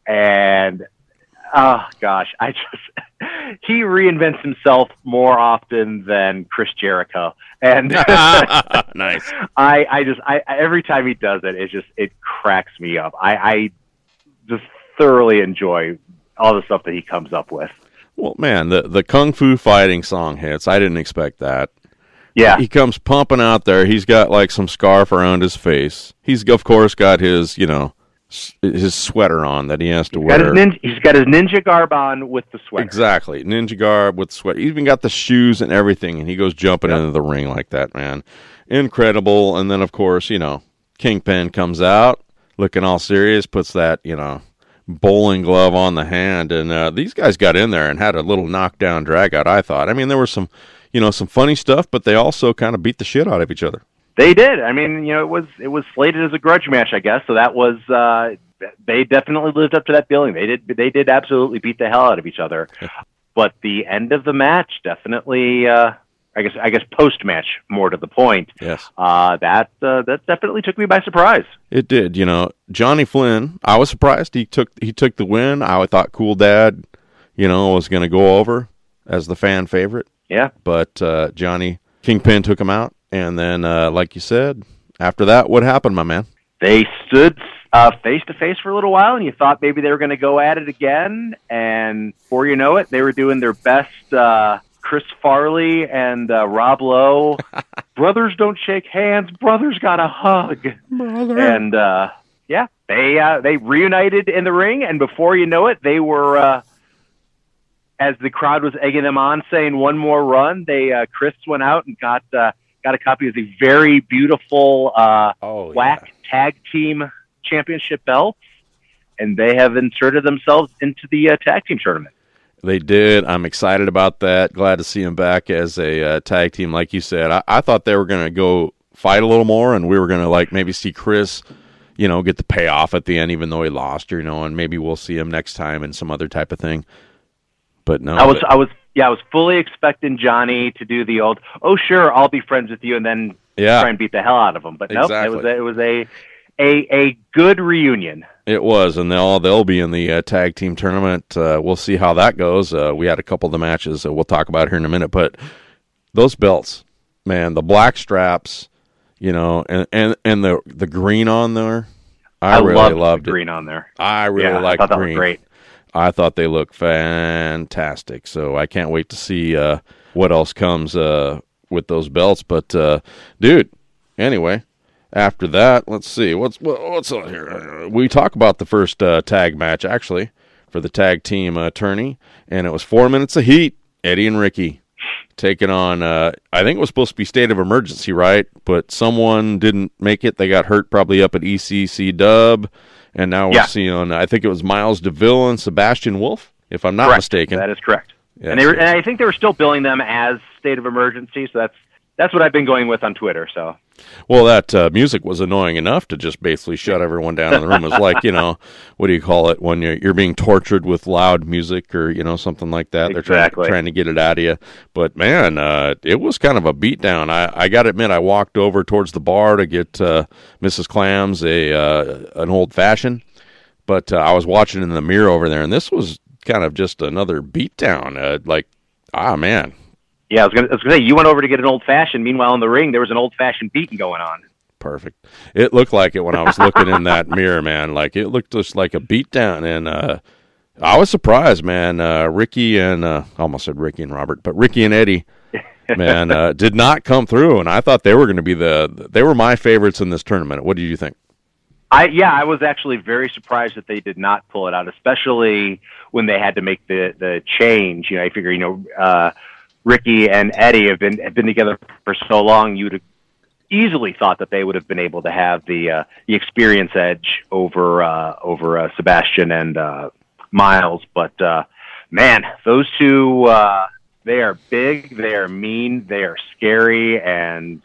and oh gosh, I just he reinvents himself more often than Chris Jericho, and nice. I I just I every time he does it, it just it cracks me up. I, I just thoroughly enjoy all the stuff that he comes up with. Well, man, the the kung fu fighting song hits. I didn't expect that. Yeah. He comes pumping out there. He's got like some scarf around his face. He's, of course, got his, you know, his sweater on that he has to he's wear. Got his ninja, he's got his ninja garb on with the sweater. Exactly. Ninja garb with sweater. He's even got the shoes and everything, and he goes jumping yep. into the ring like that, man. Incredible. And then, of course, you know, Kingpin comes out looking all serious, puts that, you know, bowling glove on the hand. And uh, these guys got in there and had a little knockdown drag out, I thought. I mean, there were some... You know, some funny stuff, but they also kind of beat the shit out of each other. They did. I mean, you know, it was it was slated as a grudge match, I guess. So that was uh, they definitely lived up to that billing. They did they did absolutely beat the hell out of each other. But the end of the match definitely, uh, I guess I guess post match more to the point. Yes, uh, that uh, that definitely took me by surprise. It did. You know, Johnny Flynn. I was surprised he took he took the win. I thought Cool Dad, you know, was going to go over as the fan favorite. Yeah. But uh, Johnny Kingpin took him out. And then, uh, like you said, after that, what happened, my man? They stood uh, face-to-face for a little while, and you thought maybe they were going to go at it again. And before you know it, they were doing their best uh, Chris Farley and uh, Rob Lowe. Brothers don't shake hands. Brothers got a hug. Brother. And, uh, yeah, they uh, they reunited in the ring, and before you know it, they were... Uh, as the crowd was egging them on, saying one more run, they uh, Chris went out and got uh, got a copy of the very beautiful uh, oh, W A C yeah. Tag Team Championship belts, and they have inserted themselves into the uh, tag team tournament. They did. I'm excited about that. Glad to see them back as a uh, tag team, like you said. I, I thought they were going to go fight a little more, and we were going to like maybe see Chris, you know, get the payoff at the end, even though he lost, you know, and maybe we'll see him next time in some other type of thing. But no, I was, but, I was, yeah, I was fully expecting Johnny to do the old, oh sure, I'll be friends with you, and then yeah. try and beat the hell out of him. But exactly. nope, it was, a, it was a, a, a good reunion. It was, and they'll they'll be in the uh, tag team tournament. Uh, we'll see how that goes. Uh, we had a couple of the matches uh, we'll talk about here in a minute, but those belts, man, the black straps, you know, and and, and the the green on there, I, I really loved, loved the it. Green on there. I really yeah, liked I thought green. That was great. I thought they looked fantastic. So I can't wait to see uh, what else comes uh, with those belts. But uh, dude, anyway, after that, let's see what's what's on here. We talk about the first uh, tag match actually for the tag team uh, tourney, and it was four minutes of heat. Eddie and Ricky taking on, uh, I think it was supposed to be State of Emergency, right? But someone didn't make it. They got hurt probably up at E C C Dub. And now we're yeah. seeing, I think it was Miles DeVille and Sebastian Wolf, if I'm not correct. mistaken. That is correct. Yes, and, they were, yes. and I think they were still billing them as State of Emergency, so that's that's what I've been going with on Twitter. So, well, that uh, music was annoying enough to just basically shut everyone down in the room. It was like, you know, what do you call it when you're, you're being tortured with loud music or, you know, something like that. Exactly. They're trying, trying to get it out of you. But, man, uh, it was kind of a beatdown. I, I got to admit, I walked over towards the bar to get uh, Missus Clams a uh, an old-fashioned. But uh, I was watching in the mirror over there, and this was kind of just another beatdown. Uh, like, ah, man. Yeah, I was going to say, you went over to get an old-fashioned. Meanwhile, in the ring, there was an old-fashioned beating going on. Perfect. It looked like it when I was looking in that mirror, man. Like, it looked just like a beatdown. And uh, I was surprised, man. Uh, Ricky and, uh, I almost said Ricky and Robert, but Ricky and Eddie, man, uh, did not come through. And I thought they were going to be the, they were my favorites in this tournament. What did you think? I, yeah, I was actually very surprised that they did not pull it out, especially when they had to make the, the change. You know, I figure, you know, uh, Ricky and Eddie have been have been together for so long, you'd have easily thought that they would have been able to have the uh, the experience edge over uh, over uh, Sebastian and uh, Miles. But uh, man, those two, uh, they are big, they are mean, they are scary, and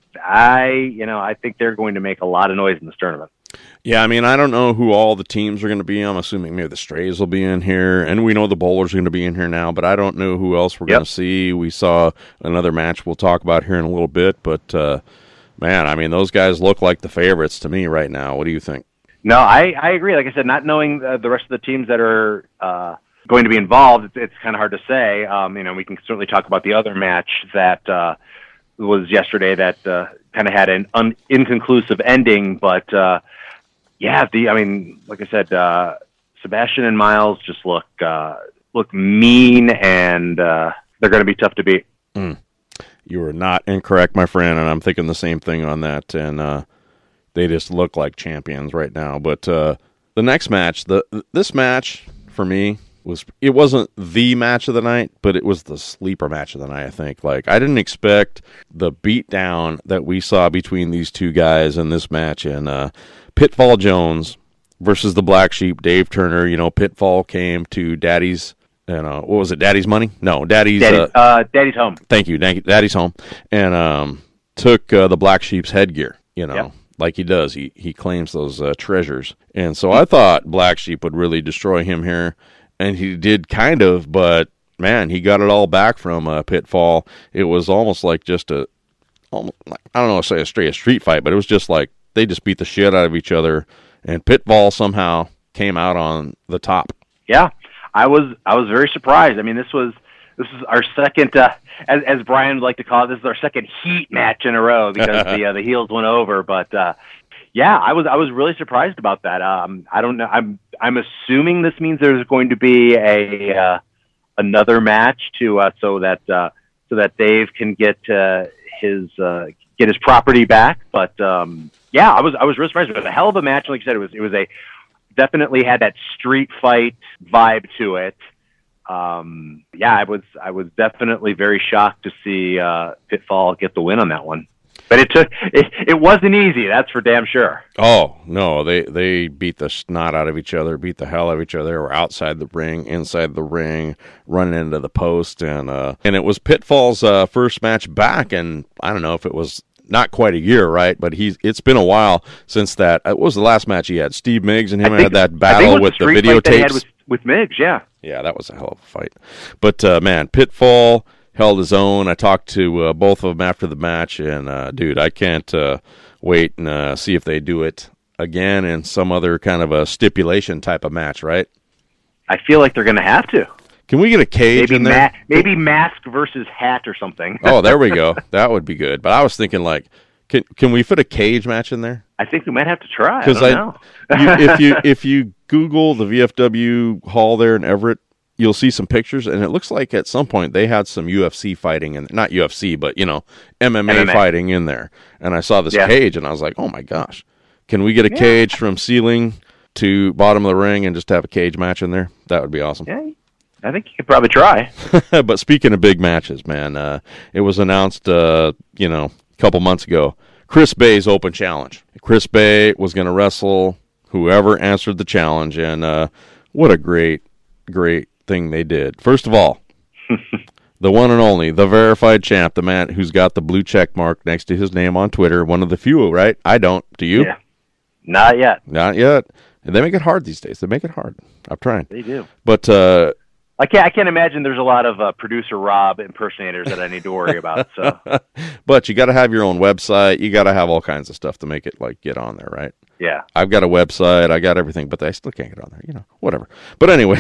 I, you know, I think they're going to make a lot of noise in this tournament. Yeah, I mean, I don't know who all the teams are going to be. I'm assuming maybe the Strays will be in here, and we know the Bowlers are going to be in here now, but I don't know who else we're yep. going to see. We saw another match we'll talk about here in a little bit, but, uh, man, I mean, those guys look like the favorites to me right now. What do you think? No, I, I agree. Like I said, not knowing uh, the rest of the teams that are uh, going to be involved, it's, it's kind of hard to say. Um, you know, we can certainly talk about the other match that uh, was yesterday that uh, kind of had an un- inconclusive ending, but uh, yeah, the I mean, like I said, uh, Sebastian and Miles just look uh, look mean, and uh, they're going to be tough to beat. Mm. You are not incorrect, my friend, and I'm thinking the same thing on that. And uh, they just look like champions right now. But uh, the next match, the this match for me was it wasn't the match of the night, but it was the sleeper match of the night. I think. Like I didn't expect the beatdown that we saw between these two guys in this match, and. Uh, Pitfall Jones versus the Black Sheep, Dave Turner. You know, Pitfall came to Daddy's, you know, what was it, Daddy's Money? No, Daddy's... Daddy's, uh, uh, Daddy's Home. Thank you, Daddy's Home. And um, took uh, the Black Sheep's headgear, you know, yep. like he does. He he claims those uh, treasures. And so I thought Black Sheep would really destroy him here, and he did kind of, but, man, he got it all back from uh, Pitfall. It was almost like just a, almost, I don't know if I say a straight a street fight, but it was just like, they just beat the shit out of each other, and Pitfall somehow came out on the top. Yeah, I was I was very surprised. I mean, this was this is our second, uh, as as Brian would like to call it, this is our second heat match in a row because the uh, the heels went over. But uh, yeah, I was I was really surprised about that. Um, I don't know. I'm I'm assuming this means there's going to be a uh, another match to uh, so that uh, so that Dave can get uh, his uh, get his property back, but. Um, Yeah, I was I was really surprised. It was a hell of a match. Like you said, it was it was a definitely had that street fight vibe to it. Um, yeah, I was I was definitely very shocked to see uh, Pitfall get the win on that one. But it took it, it wasn't easy. That's for damn sure. Oh no, they they beat the snot out of each other, beat the hell out of each other. They were outside the ring, inside the ring, running into the post, and uh, and it was Pitfall's uh, first match back. And I don't know if it was. Not quite a year, right? But he's it's been a while since that. What was the last match he had? Steve Miggs and him think, had that battle with the, the videotapes. With, with Miggs, yeah. Yeah, that was a hell of a fight. But, uh, man, Pitfall held his own. I talked to uh, both of them after the match, and, uh, dude, I can't uh, wait and uh, see if they do it again in some other kind of a stipulation type of match, right? I feel like they're going to have to. Can we get a cage maybe in there? Ma- maybe mask versus hat or something. Oh, there we go. That would be good. But I was thinking, like, can can we fit a cage match in there? I think we might have to try. I don't I, know. you, if you if you Google the V F W hall there in Everett, you'll see some pictures, and it looks like at some point they had some U F C fighting, and not U F C, but, you know, M M A, M M A fighting in there. And I saw this yeah. cage, and I was like, oh, my gosh. Can we get a yeah. cage from ceiling to bottom of the ring and just have a cage match in there? That would be awesome. Yeah, I think you could probably try. But speaking of big matches, man, uh, it was announced, uh, you know, a couple months ago, Chris Bay's open challenge. Chris Bay was going to wrestle whoever answered the challenge, and uh, what a great, great thing they did. First of all, the one and only, the verified champ, the man who's got the blue check mark next to his name on Twitter, one of the few, right? I don't. Do you? Yeah. Not yet. Not yet. And they make it hard these days. They make it hard. I'm trying. They do. But uh, I can't. I can't imagine there's a lot of uh, producer Rob impersonators that I need to worry about. So, but you got to have your own website. You got to have all kinds of stuff to make it like get on there, right? Yeah. I've got a website. I got everything, but I still can't get on there. You know, whatever. But anyway,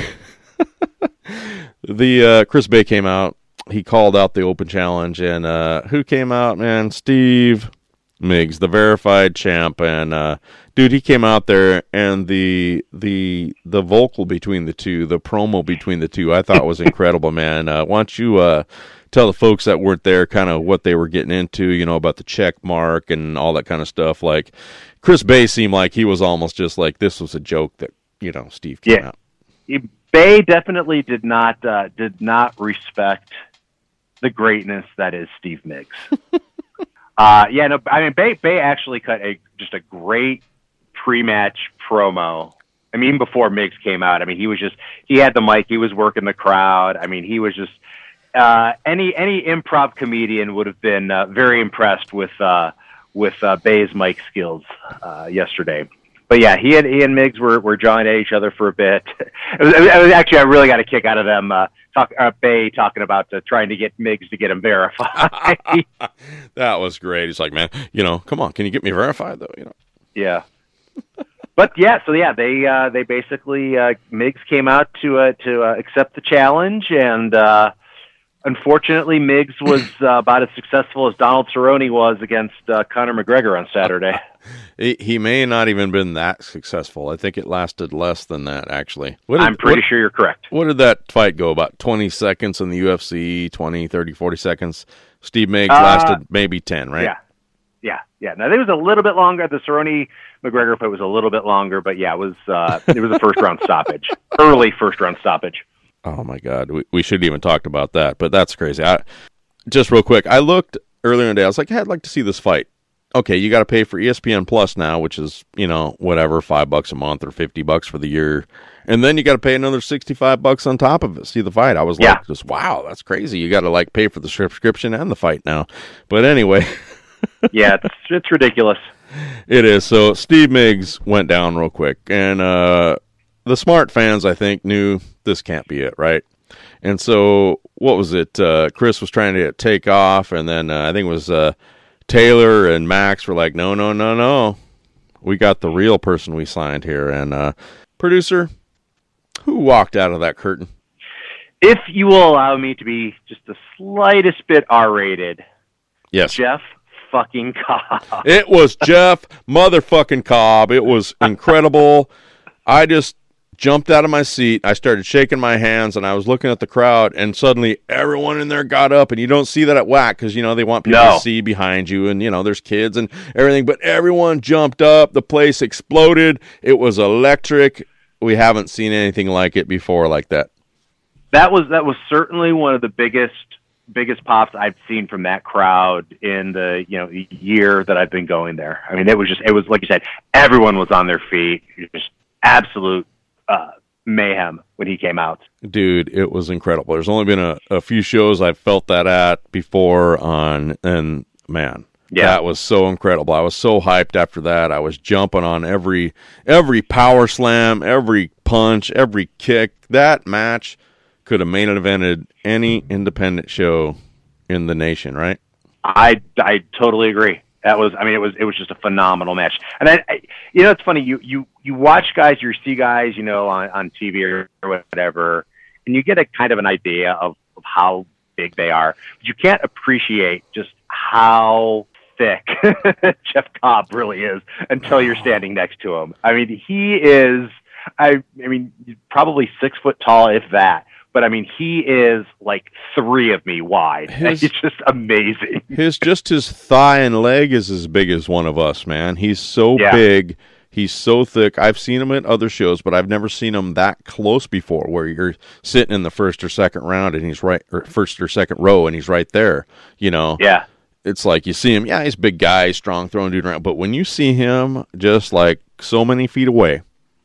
the uh, Chris Bay came out. He called out the open challenge, and uh, who came out, man? Steve Miggs, the verified champ, and uh, dude, he came out there, and the the the vocal between the two, the promo between the two, I thought was incredible, man. Uh, why don't you uh, tell the folks that weren't there kind of what they were getting into, you know, about the check mark and all that kind of stuff. Like, Chris Bay seemed like he was almost just like this was a joke that, you know, Steve came yeah. out. Bay definitely did not uh, did not respect the greatness that is Steve Miggs. uh, yeah, no, I mean, Bay Bay actually cut a just a great pre-match promo. I mean, even before Miggs came out, I mean, he was just he had the mic, he was working the crowd. I mean, he was just uh, any any improv comedian would have been uh, very impressed with uh, with uh, Bay's mic skills uh, yesterday. But yeah, he and he and Miggs were were jawing at each other for a bit. It was, it was actually I really got a kick out of them. Uh, talk uh, Bay talking about uh, trying to get Miggs to get him verified. That was great. He's like, man, you know, come on, can you get me verified though? You know. Yeah. But yeah, so yeah, they uh, they basically uh, Miggs came out to uh, to uh, accept the challenge, and uh, unfortunately, Miggs was uh, about as successful as Donald Cerrone was against uh, Conor McGregor on Saturday. He, he may not even been that successful. I think it lasted less than that, actually. What did, I'm pretty what, sure you're correct. What did that fight go? About twenty seconds in the U F C, twenty, thirty, forty seconds? Steve Miggs uh, lasted maybe ten, right? Yeah. Yeah, yeah. Now, it was a little bit longer. The Cerrone McGregor fight was a little bit longer, but yeah, it was uh, it was a first-round stoppage. Early first-round stoppage. Oh, my God. We, we shouldn't even talked about that, but that's crazy. I, just real quick, I looked earlier in the day. I was like, hey, I'd like to see this fight. Okay, you got to pay for E S P N Plus now, which is, you know, whatever, five bucks a month or fifty bucks for the year. And then you got to pay another sixty-five bucks on top of it. See the fight. I was yeah. like, just, wow, that's crazy. You got to, like, pay for the subscription and the fight now. But anyway. Yeah, it's, it's ridiculous. It is. So Steve Miggs went down real quick. And uh, the smart fans, I think, knew this can't be it, right? And so, what was it? Uh, Chris was trying to take off, and then uh, I think it was uh, Taylor and Max were like, no, no, no, no. We got the real person we signed here. And uh, producer, who walked out of that curtain? If you will allow me to be just the slightest bit R-rated. Yes. Jeff fucking Cobb. It was Jeff motherfucking Cobb. It was incredible. I just jumped out of my seat. I started shaking my hands, and I was looking at the crowd, and suddenly everyone in there got up, and you don't see that at W A C because, you know, they want people no. to see behind you, and, you know, there's kids and everything, but everyone jumped up. The place exploded. It was electric. We haven't seen anything like it before like that. That was that was certainly one of the biggest biggest pops I've seen from that crowd in the, you know, year that I've been going there. I mean, it was just, it was like you said, everyone was on their feet. Just absolute uh, mayhem when he came out. Dude, it was incredible. There's only been a, a few shows I've felt that at before on, and man, yeah. That was so incredible. I was so hyped after that. I was jumping on every every power slam, every punch, every kick. That match could have main evented any independent show in the nation, right? I, I totally agree. That was, I mean, it was, it was just a phenomenal match. And I, I you know, it's funny. You, you, you watch guys, you see guys, you know, on, on T V or whatever, and you get a kind of an idea of, of how big they are. But you can't appreciate just how thick Jeff Cobb really is until you're standing next to him. I mean, he is, I, I mean, probably six foot tall, if that. but I mean, he is like three of me wide. His, it's just amazing. His just his thigh and leg is as big as one of us, man. He's so yeah. big. He's so thick. I've seen him at other shows, but I've never seen him that close before, where you're sitting in the first or second round and he's right, or first or second row and he's right there. You know, yeah. It's like you see him. Yeah, he's a big guy, strong, throwing dude around. But when you see him just like so many feet away,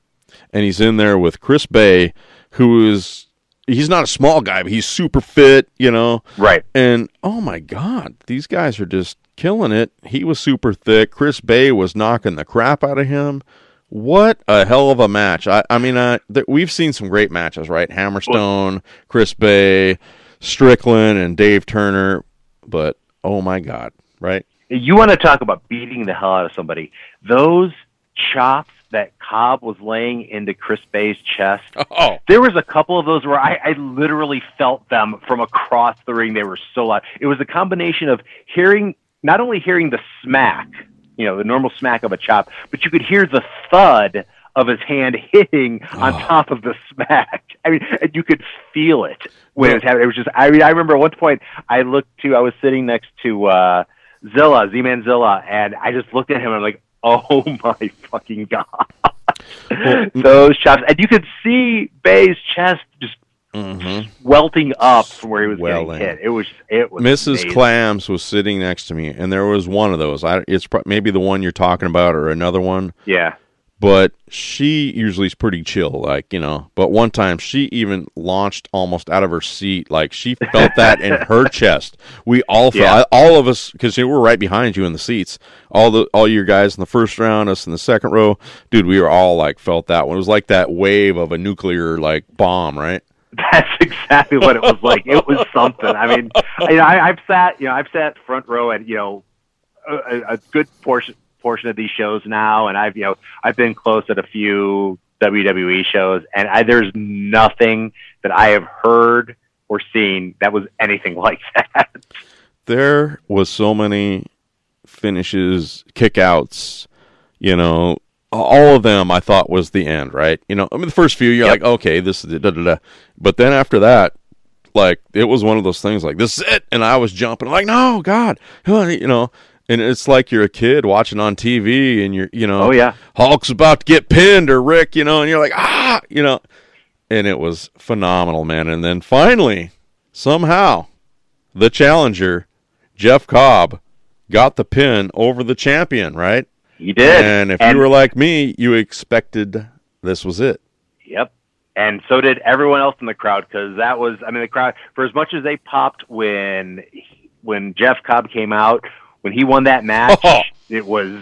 and he's in there with Chris Bay, who is he's not a small guy, but he's super fit. You know, right? And oh my God, these guys are just killing it. He was super thick. Chris Bay was knocking the crap out of him. What a hell of a match. I, I mean, uh, th- we've seen some great matches, right? Hammerstone, Chris Bay, Strickland, and Dave Turner. But, oh my God, right? You want to talk about beating the hell out of somebody. Those chops that Cobb was laying into Chris Bay's chest, oh. there was a couple of those where I, I literally felt them from across the ring. They were so loud. It was a combination of hearing... not only hearing the smack, you know, the normal smack of a chop, but you could hear the thud of his hand hitting on oh. top of the smack. I mean, you could feel it when it was happening. It was just, I mean, I remember at one point I looked to, I was sitting next to uh, Zilla, Z-Man Zilla, and I just looked at him and I'm like, oh my fucking God. Well, those chops. And you could see Bay's chest just Mm-hmm. welting up from where he was Welling. getting hit. It was it was Missus amazing. Clams was sitting next to me, and there was one of those. I, it's pro- maybe the one you're talking about, or another one. Yeah, but she usually is pretty chill, like, you know. But one time, she even launched almost out of her seat, like she felt that in her chest. We all felt, yeah. all of us, because we were right behind you in the seats. All the all your guys in the first round, us in the second row, dude. We were all like felt that one. It was like that wave of a nuclear like bomb, right? That's exactly what it was like. It was something. I mean, you know, I, I've sat, you know, I've sat front row at, you know, a, a good portion portion of these shows now, and I've, you know, I've been close at a few W W E shows, and I, there's nothing that I have heard or seen that was anything like that. There was so many finishes, kickouts, you know. All of them I thought was the end, right? You know, I mean, the first few, you're yep. like, okay, this is da da da. But then after that, like, it was one of those things like, this is it. And I was jumping, like, no, God, you know. And it's like you're a kid watching on T V and you're, you know, oh, yeah. Hulk's about to get pinned or Rick, you know, and you're like, ah, you know. And it was phenomenal, man. And then finally, somehow, the challenger, Jeff Cobb, got the pin over the champion, right? You did. And if and, you were like me, you expected this was it. Yep. And so did everyone else in the crowd, because that was, I mean, the crowd, for as much as they popped when when Jeff Cobb came out, when he won that match, oh. it was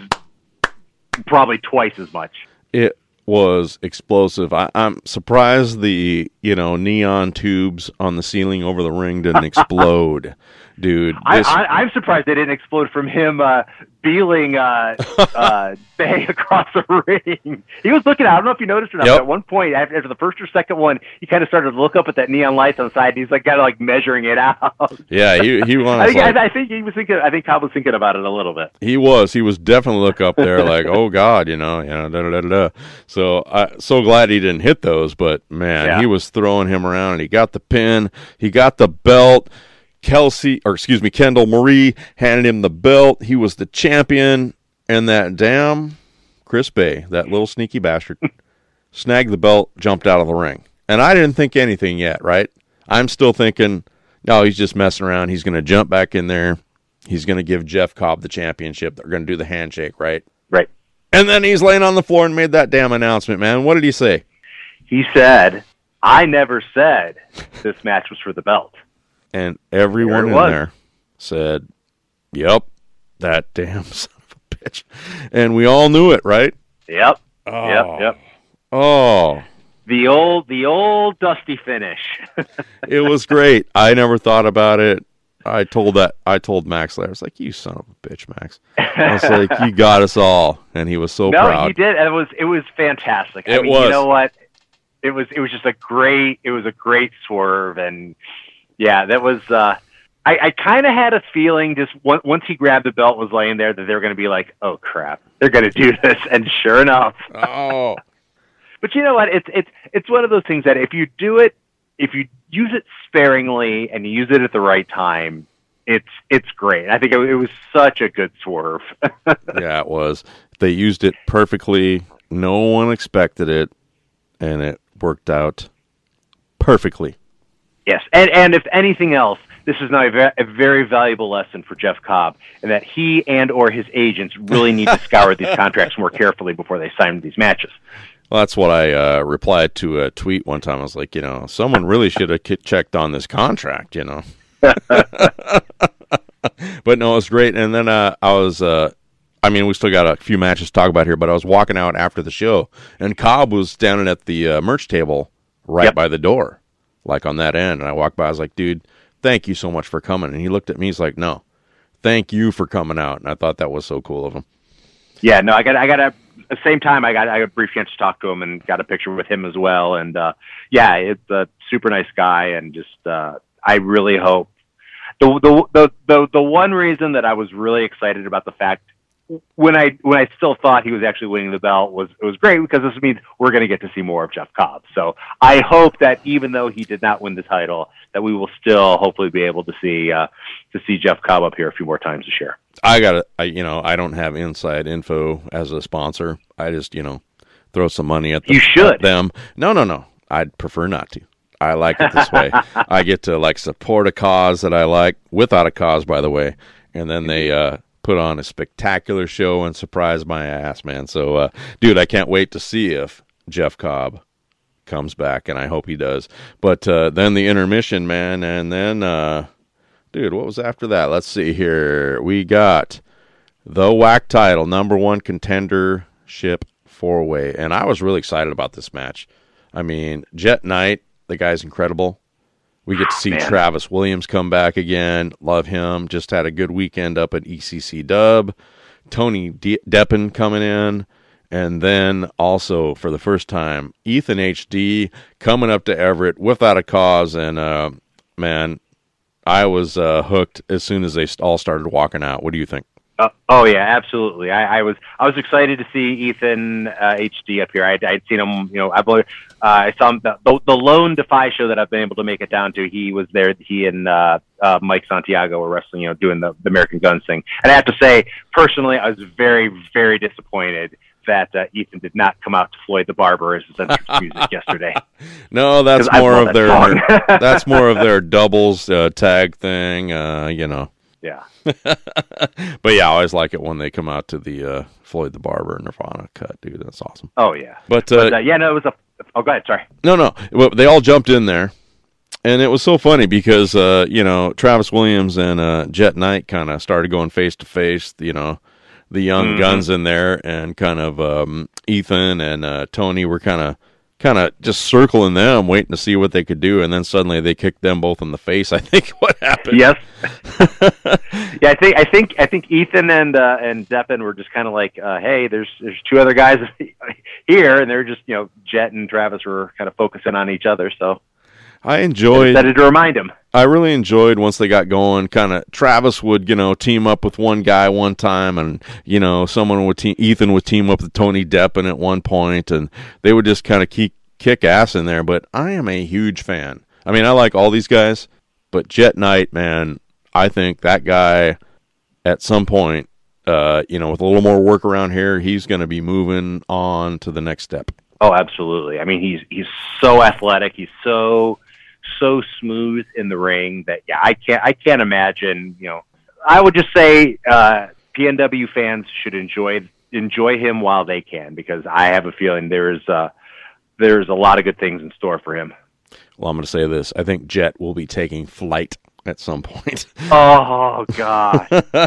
probably twice as much. It was explosive. I, I'm surprised the, you know, neon tubes on the ceiling over the ring didn't explode. Dude, this... I, I, I'm surprised they didn't explode from him uh, beeling uh, uh, Bay across the ring. He was looking. I don't know if you noticed or not. Yep. But at one point, after, after the first or second one, he kind of started to look up at that neon lights on the side. And he's like kind of like measuring it out. Yeah, he he was. I think, like, I, I think he was thinking. I think Cobb was thinking about it a little bit. He was. He was definitely look up there like, oh God, you know, you know, da da da da. So I so glad he didn't hit those. But man, yeah. he was throwing him around, and he got the pin. He got the belt. Kelsey, or excuse me, Kendall Marie handed him the belt. He was the champion, and that damn Chris Bay, that little sneaky bastard, snagged the belt, jumped out of the ring. And I didn't think anything yet, right? I'm still thinking, no, he's just messing around. He's going to jump back in there. He's going to give Jeff Cobb the championship. They're going to do the handshake, right? Right. And then he's laying on the floor and made that damn announcement, man. What did he say? He said, I never said this match was for the belt. And everyone there in there said, yep, that damn son of a bitch. And we all knew it, right? Yep. Oh. Yep, yep. Oh. The old the old dusty finish. It was great. I never thought about it. I told that I told Max later. I was like, you son of a bitch, Max. I was like, you got us all. And he was so no, proud. No, you did. And it was it was fantastic. I it mean, was. You know what? It was it was just a great it was a great swerve. And yeah, that was. Uh, I, I kind of had a feeling just once, once he grabbed the belt, was laying there, that they were going to be like, "Oh crap, they're going to do this," and sure enough. Oh. But you know what? It's it's it's one of those things that if you do it if you use it sparingly and you use it at the right time, it's it's great. I think it, it was such a good swerve. Yeah, it was. They used it perfectly. No one expected it, and it worked out perfectly. Yes, and and if anything else, this is now a, ve- a very valuable lesson for Jeff Cobb, and that he and or his agents really need to scour these contracts more carefully before they sign these matches. Well, that's what I uh, replied to a tweet one time. I was like, you know, someone really should have checked on this contract, you know. But no, it was great. And then uh, I was, uh, I mean, we still got a few matches to talk about here, but I was walking out after the show, and Cobb was standing at the uh, merch table right Yep. by the door, like on that end. And I walked by, I was like, dude, thank you so much for coming. And he looked at me, he's like, no, thank you for coming out. And I thought that was so cool of him. Yeah, no, I got, I got a, at the same time, I got, I got a brief chance to talk to him and got a picture with him as well. And, uh, yeah, it's a super nice guy. And just, uh, I really hope the, the, the, the, the one reason that I was really excited about the fact when I, when I still thought he was actually winning the belt was, it was great because this means we're going to get to see more of Jeff Cobb. So I hope that even though he did not win the title, that we will still hopefully be able to see, uh, to see Jeff Cobb up here a few more times this year. I got to, you know, I don't have inside info as a sponsor. I just, you know, throw some money at, the, You should. at them. No, no, no. I'd prefer not to. I like it this way. I get to, like, support a cause that I like, without a cause, by the way. And then they uh, put on a spectacular show and surprise my ass, man. So, uh, dude, I can't wait to see if Jeff Cobb comes back, and I hope he does. But uh, then the intermission, man, and then... Uh, Dude, what was after that? Let's see here. We got the W A C title, number one contendership four-way. And I was really excited about this match. I mean, Jet Knight, the guy's incredible. We get to see Man. Travis Williams come back again. Love him. Just had a good weekend up at E C C Dub. Tony De- Deppen coming in. And then also, for the first time, Ethan H D coming up to Everett without a cause. And, uh, man... I was uh, hooked as soon as they all started walking out. What do you think? Uh, oh yeah, absolutely. I, I was I was excited to see Ethan uh, H D up here. I'd, I'd seen him, you know, I, uh, I saw him the, the, the lone Defy show that I've been able to make it down to. He was there. He and uh, uh, Mike Santiago were wrestling, you know, doing the, the American Guns thing. And I have to say, personally, I was very, very disappointed that uh, Ethan did not come out to Floyd the Barber as his entrance music yesterday. No, that's 'Cause I more love of that their that's more of their doubles uh, tag thing, uh, you know. Yeah. But yeah, I always like it when they come out to the uh, Floyd the Barber Nirvana cut, dude. That's awesome. Oh yeah. But, uh, but uh, yeah, no, it was a. Oh, go ahead. Sorry. No, no, well, they all jumped in there, and it was so funny because uh, you know, Travis Williams and uh, Jet Knight kind of started going face to face. You know, the young Mm-hmm. guns in there, and kind of um, Ethan and uh, Tony were kind of. kind of just circling them, waiting to see what they could do, and then suddenly they kicked them both in the face. I think what happened. Yes. yeah, I think I think I think Ethan and uh, and Deppen were just kind of like, uh, hey, there's there's two other guys here, and they're just, you know, Jet and Travis were kind of focusing on each other. So I enjoyed. I decided to remind him. I really enjoyed once they got going. Kind of Travis would, you know, team up with one guy one time, and you know, someone would team. Ethan would team up with Tony Deppen at one point, and they would just kind of keep kick ass in there. But I am a huge fan. I mean, I like all these guys, but Jet Knight, man, I think that guy at some point, uh, you know, with a little more work around here, he's going to be moving on to the next step. Oh, absolutely. I mean, he's he's so athletic. He's so so smooth in the ring that yeah, I can't I can't imagine. You know, I would just say uh, P N W fans should enjoy enjoy him while they can, because I have a feeling there's uh, there's a lot of good things in store for him. Well, I'm going to say this: I think Jet will be taking flight at some point. Oh God!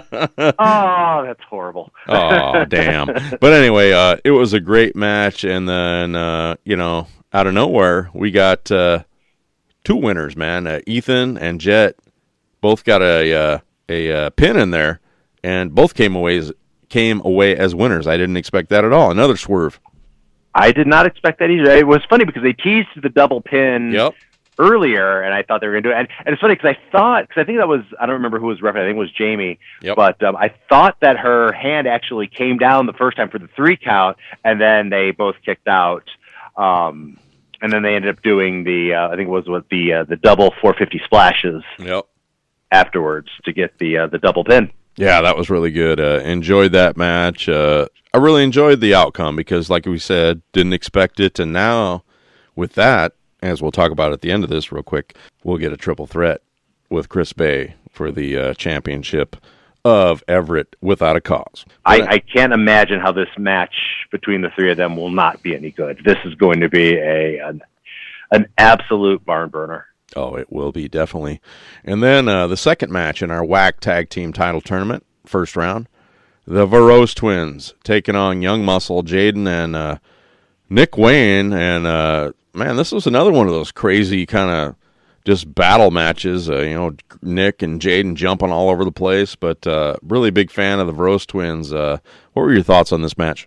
Oh, that's horrible. Oh, damn. But anyway, uh, it was a great match, and then uh, you know, out of nowhere, we got uh, two winners, man. Uh, Ethan and Jet both got a uh, a uh, pin in there, and both came away as, came away as winners. I didn't expect that at all. Another swerve. I did not expect that either. It was funny because they teased the double pin Yep. earlier, and I thought they were going to do it. And, and it's funny because I thought, because I think that was, I don't remember who was refereeing, I think it was Jamie, Yep. but um, I thought that her hand actually came down the first time for the three count, and then they both kicked out. Um, And then they ended up doing the, uh, I think it was what the uh, the double four fifty splashes. Yep. Afterwards to get the uh, the double pin. Yeah, that was really good. Uh, enjoyed that match. Uh, I really enjoyed the outcome because, like we said, didn't expect it. And now, with that, as we'll talk about at the end of this real quick, we'll get a triple threat with Chris Bay for the uh, championship of Everett without a cause. I, I can't imagine how this match between the three of them will not be any good. This is going to be a an, an absolute barn burner. Oh, it will be, definitely. And then uh, the second match in our W A C Tag Team Title Tournament, first round, the Varos twins taking on Young Muscle, Jaden, and uh, Nick Wayne. And, uh, man, this was another one of those crazy kind of just battle matches. Uh, you know, Nick and Jaden jumping all over the place, but uh, really big fan of the Varos twins. Uh, what were your thoughts on this match?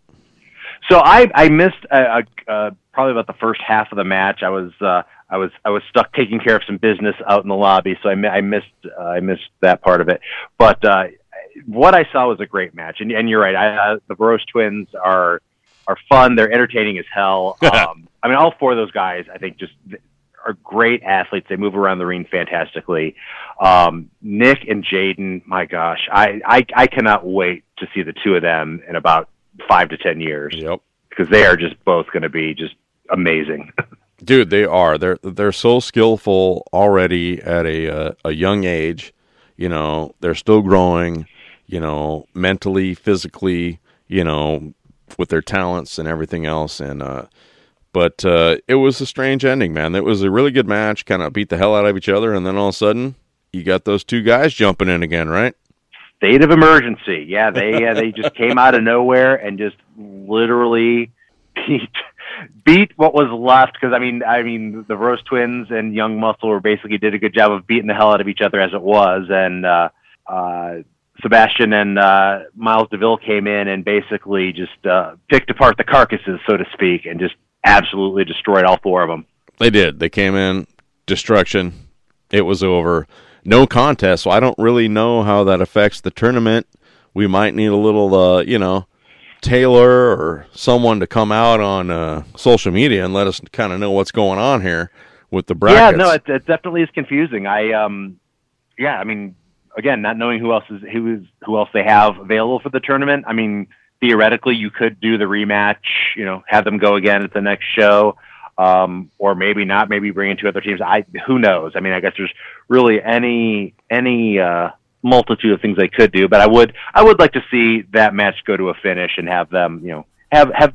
So I, I missed uh, uh, probably about the first half of the match. I was uh, I was I was stuck taking care of some business out in the lobby, so I, I missed uh, I missed that part of it. But uh, what I saw was a great match, and, and you're right. I, uh, the Varos twins are are fun. They're entertaining as hell. Um, I mean, all four of those guys, I think, just are great athletes. They move around the ring fantastically. Um, Nick and Jaden, my gosh, I, I I cannot wait to see the two of them in about five to ten years. Yep. Because they are just both going to be just amazing. Dude, they are. They're they're so skillful already at a uh, a young age. You know, they're still growing. You know, mentally, physically. You know, with their talents and everything else. And uh, but uh, it was a strange ending, man. It was a really good match. Kind of beat the hell out of each other, and then all of a sudden, you got those two guys jumping in again, right? State of emergency. Yeah, they uh, they just came out of nowhere and just literally beat beat what was left. Because I mean, I mean, the Varos twins and Young Muscle were basically did a good job of beating the hell out of each other as it was, and uh, uh, Sebastian and uh, Miles DeVille came in and basically just uh, picked apart the carcasses, so to speak, and just absolutely destroyed all four of them. They did. They came in, destruction. It was over. No contest, so I don't really know how that affects the tournament. We might need a little, uh, you know, Taylor or someone to come out on uh, social media and let us kind of know what's going on here with the brackets. Yeah, no, it, it definitely is confusing. I, um, yeah, I mean, again, not knowing who else is who is who else they have available for the tournament. I mean, theoretically, you could do the rematch. You know, have them go again at the next show. Um, or maybe not, maybe bring in two other teams. I, who knows? I mean, I guess there's really any, any, uh, multitude of things they could do, but I would, I would like to see that match go to a finish and have them, you know, have, have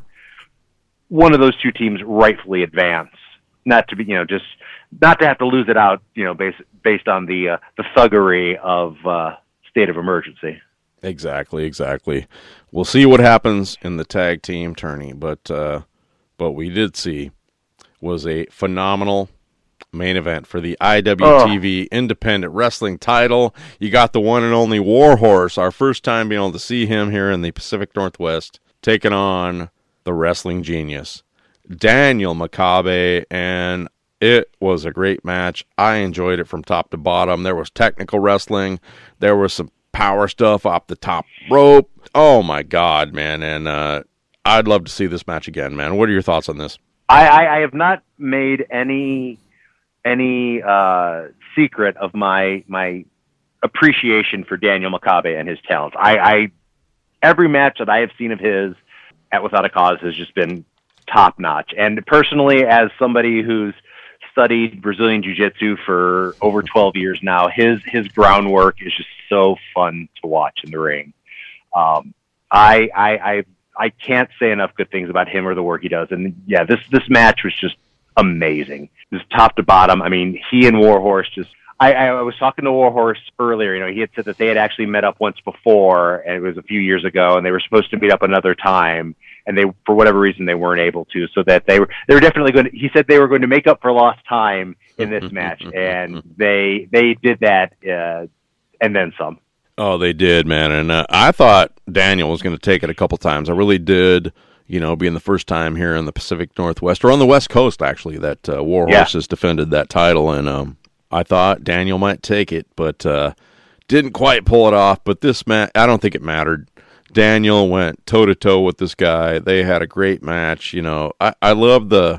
one of those two teams rightfully advance, not to be, you know, just not to have to lose it out, you know, based, based on the, uh, the thuggery of, uh, state of emergency. Exactly. Exactly. We'll see what happens in the tag team tourney, but, uh, but we did see was a phenomenal main event for the I W T V oh. Independent Wrestling title. You got the one and only Warhorse, our first time being able to see him here in the Pacific Northwest, taking on the wrestling genius, Daniel Makabe, and it was a great match. I enjoyed it from top to bottom. There was technical wrestling. There was some power stuff off the top rope. Oh, my God, man. And uh, I'd love to see this match again, man. What are your thoughts on this? I, I, I have not made any any uh, secret of my my appreciation for Daniel Makabe and his talents. I, I every match that I have seen of his at Without a Cause has just been top notch. And personally, as somebody who's studied Brazilian Jiu-Jitsu for over twelve years now, his his groundwork is just so fun to watch in the ring. Um, I I. I I can't say enough good things about him or the work he does. And yeah, this, this match was just amazing. Just top to bottom. I mean, he and Warhorse just, I, I was talking to Warhorse earlier, you know, he had said that they had actually met up once before, and it was a few years ago, and they were supposed to meet up another time, and they, for whatever reason, they weren't able to, so that they were, they were definitely going to, he said they were going to make up for lost time in this match, and they, they did that, uh, and then some. Oh, they did, man. And uh, I thought Daniel was going to take it a couple times. I really did, you know, being the first time here in the Pacific Northwest, or on the West Coast, actually, that uh, Warhorse yeah. has defended that title. And um, I thought Daniel might take it, but uh, didn't quite pull it off. But this match, I don't think it mattered. Daniel went toe-to-toe with this guy. They had a great match. You know, I, I love the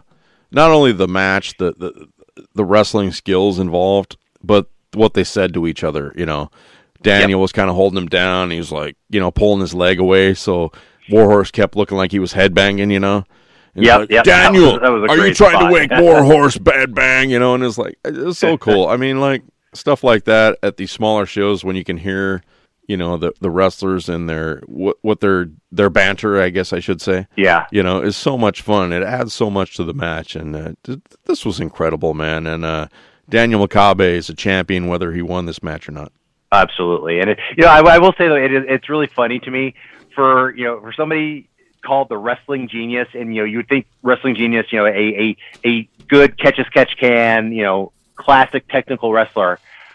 not only the match, the, the the wrestling skills involved, but what they said to each other. You know, Daniel yep. was kind of holding him down. He was like, you know, pulling his leg away. So Warhorse kept looking like he was headbanging, you know. Yeah, like, yep. Daniel, that was, that was are you trying spot. to wake Warhorse bad bang? You know, and it's like, it's so cool. I mean, like, stuff like that at these smaller shows when you can hear, you know, the the wrestlers and their what what their their banter, I guess I should say. Yeah, you know, is so much fun. It adds so much to the match, and uh, th- this was incredible, man. And uh, Daniel Makabe is a champion, whether he won this match or not. Absolutely, and it, you know, I, I will say though, it is, it's really funny to me for you know for somebody called the Wrestling Genius, and you know, you would think Wrestling Genius, you know, a a a good catch as catch can, you know, classic technical wrestler.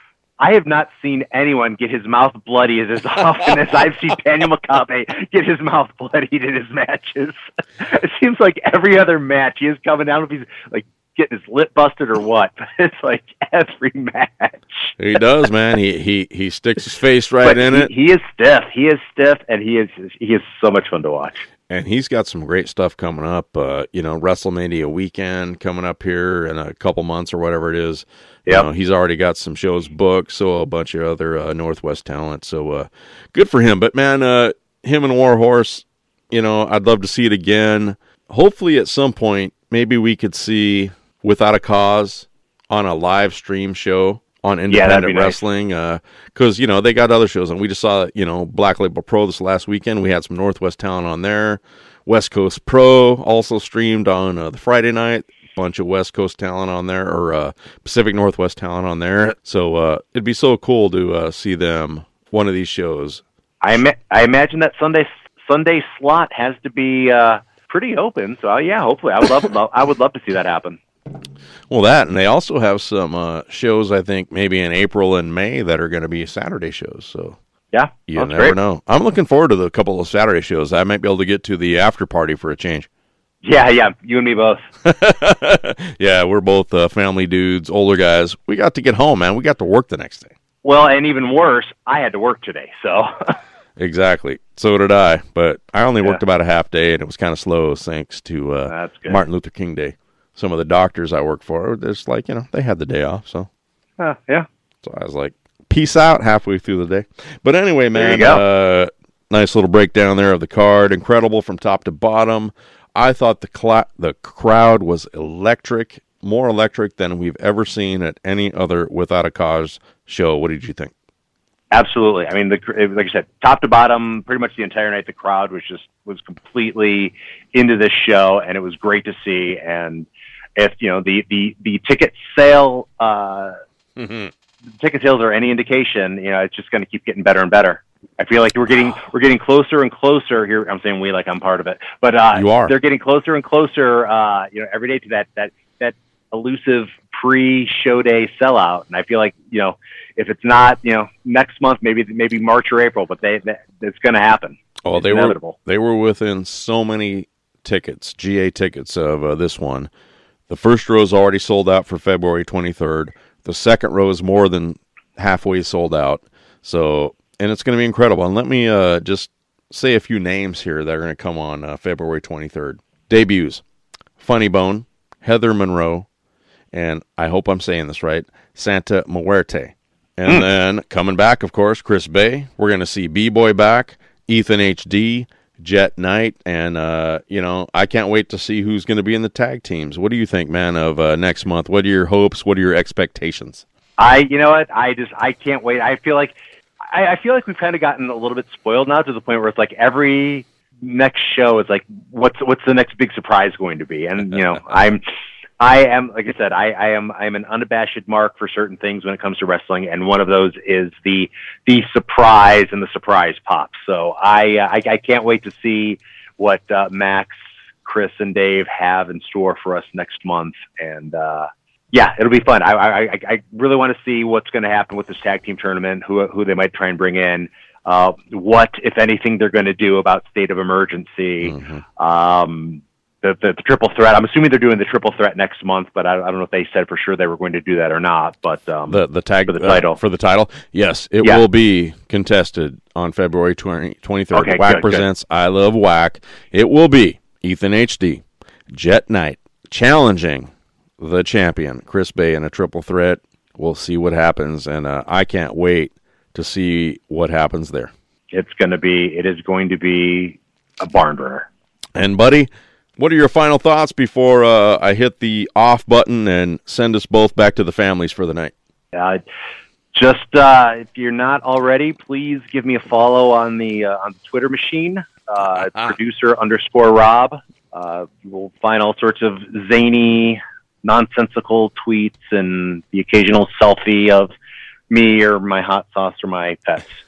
I have not seen anyone get his mouth bloodied as often as I've seen Daniel Makabe get his mouth bloodied in his matches. It seems like every other match he is coming down if he's like getting his lip busted or what. But it's like every match. He does, man. He he he sticks his face right but in he, it. He is stiff. He is stiff, and he is he is so much fun to watch. And he's got some great stuff coming up. Uh, you know, WrestleMania weekend coming up here in a couple months or whatever it is. Yeah, you know, he's already got some shows booked, so a bunch of other uh, Northwest talent. So uh, good for him. But man, uh, him and Warhorse, you know, I'd love to see it again. Hopefully, at some point, maybe we could see Without a Cause on a live stream show on Independent yeah, Wrestling, because nice. uh, you know they got other shows, and we just saw you know Black Label Pro this last weekend. We had some Northwest talent on there. West Coast Pro also streamed on uh, the Friday night. Bunch of West Coast talent on there, or uh, Pacific Northwest talent on there. So uh, it'd be so cool to uh, see them one of these shows. I ima- I imagine that Sunday Sunday slot has to be uh, pretty open. So uh, yeah, hopefully I would love, love I would love to see that happen. Well, that, and they also have some uh, shows, I think, maybe in April and May that are going to be Saturday shows. So yeah, you that's never great. know. I'm looking forward to the couple of Saturday shows. I might be able to get to the after party for a change. Yeah, yeah, you and me both. Yeah, we're both uh, family dudes, older guys. We got to get home, man. We got to work the next day. Well, and even worse, I had to work today, so. Exactly. So did I, but I only yeah. worked about a half day, and it was kind of slow thanks to uh, That's good. Martin Luther King Day. Some of the doctors I work for, it's like, you know, they had the day off, so. Uh, yeah. So I was like, peace out halfway through the day. But anyway, man, there you go. Uh, nice little breakdown there of the card. Incredible from top to bottom. I thought the cl- the crowd was electric, more electric than we've ever seen at any other Without a Cause show. What did you think? Absolutely. I mean, the, like I said, top to bottom, pretty much the entire night, the crowd was just was completely into this show, and it was great to see. And if you know the the the ticket sale, uh, mm-hmm. ticket sales are any indication, you know, it's just going to keep getting better and better. I feel like we're getting we're getting closer and closer here. I'm saying we like I'm part of it, but uh, you are. They're getting closer and closer, uh, you know, every day to that that that elusive pre-show day sellout. And I feel like you know, if it's not you know next month, maybe maybe March or April, but they, they it's going to happen. Oh, it's they inevitable. were they were within so many tickets, G A tickets of uh, this one. The first row is already sold out for February twenty-third. The second row is more than halfway sold out. So. And it's going to be incredible. And let me uh, just say a few names here that are going to come on uh, February twenty-third. Debuts. Funny Bone, Heather Monroe, and I hope I'm saying this right, Santa Muerte. And mm. then coming back, of course, Chris Bay. We're going to see B-Boy back, Ethan H D, Jet Knight, and, uh, you know, I can't wait to see who's going to be in the tag teams. What do you think, man, of uh, next month? What are your hopes? What are your expectations? I, you know what, I just, I can't wait. I feel like I, I feel like we've kind of gotten a little bit spoiled now to the point where it's like every next show is like, what's what's the next big surprise going to be? And you know, I'm, I am like I said, I, I am I am an unabashed mark for certain things when it comes to wrestling, and one of those is the the surprise and the surprise pop. So I uh, I, I can't wait to see what uh, Max, Chris, and Dave have in store for us next month, and. uh Yeah, it'll be fun. I I, I really want to see what's going to happen with this tag team tournament, who who they might try and bring in, uh, what, if anything, they're going to do about state of emergency, mm-hmm. um, the, the the triple threat. I'm assuming they're doing the triple threat next month, but I, I don't know if they said for sure they were going to do that or not. But um, the the tag for the title, uh, for the title, yes, it yeah. will be contested on February twenty-third. Okay, W A C good, presents good. I Love W A C. It will be Ethan H D, Jet Knight, challenging the champion, Chris Bey, in a triple threat. We'll see what happens, and uh, I can't wait to see what happens there. It's going to be, it is going to be a barn burner. And, buddy, what are your final thoughts before uh, I hit the off button and send us both back to the families for the night? Uh, just, uh, if you're not already, please give me a follow on the, uh, on the Twitter machine, uh, producer underscore Rob. Uh, you will find all sorts of zany, nonsensical tweets and the occasional selfie of me or my hot sauce or my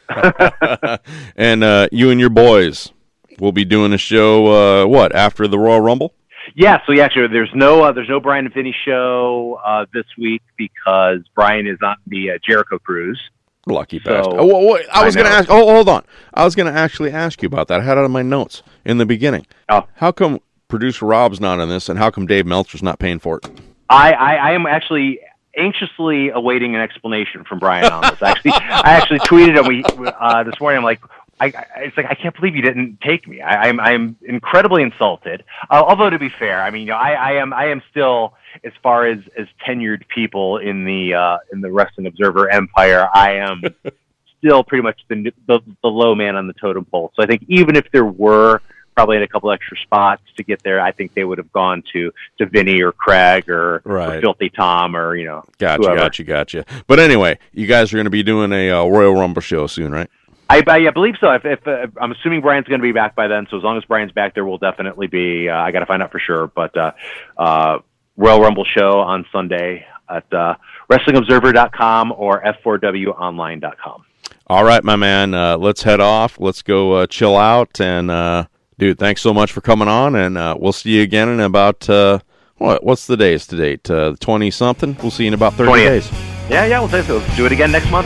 pets. And uh, you and your boys will be doing a show, uh, what, after the Royal Rumble? Yeah, so yeah, actually, there's no uh, there's no Brian and Vinny show uh, this week because Brian is on the uh, Jericho cruise. Lucky so, bastard. Oh, well, wait, I was going to ask, oh, hold on. I was going to actually ask you about that. I had it on my notes in the beginning. Oh. How come producer Rob's not on this, and how come Dave Meltzer's not paying for it? I, I, I am actually anxiously awaiting an explanation from Brian on this. Actually, I actually tweeted him we, uh, this morning. I'm like, I, I, it's like I can't believe you didn't take me. I, I'm I'm incredibly insulted. Uh, although to be fair, I mean, you know, I, I am I am still, as far as, as tenured people in the uh, in the Wrestling Observer empire, I am still pretty much the, the the low man on the totem pole. So I think even if there were probably had a couple extra spots to get there, I think they would have gone to, to Vinny or Craig or, right. or Filthy Tom or, you know, Gotcha, whoever. gotcha, gotcha. But anyway, you guys are going to be doing a uh, Royal Rumble show soon, right? I, I, I believe so. If, if uh, I'm assuming Brian's going to be back by then, so as long as Brian's back there, we'll definitely be, uh, I got to find out for sure, but uh, uh, Royal Rumble show on Sunday at uh, wrestling observer dot com or f four w online dot com. All right, my man, uh, let's head off. Let's go uh, chill out and... Uh, Dude, thanks so much for coming on, and uh, we'll see you again in about, uh, what? what's the days to date? Uh, twenty-something? We'll see you in about thirty twentieth. days. Yeah, yeah, we'll, we'll do it again next month.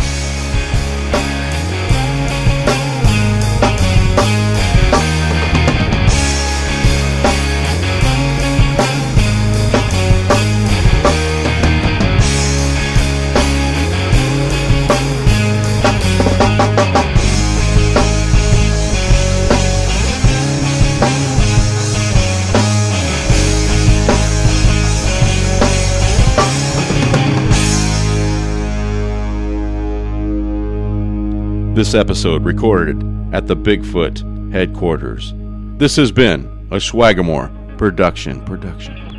This episode recorded at the Bigfoot headquarters. This has been a Swagamore production. Production.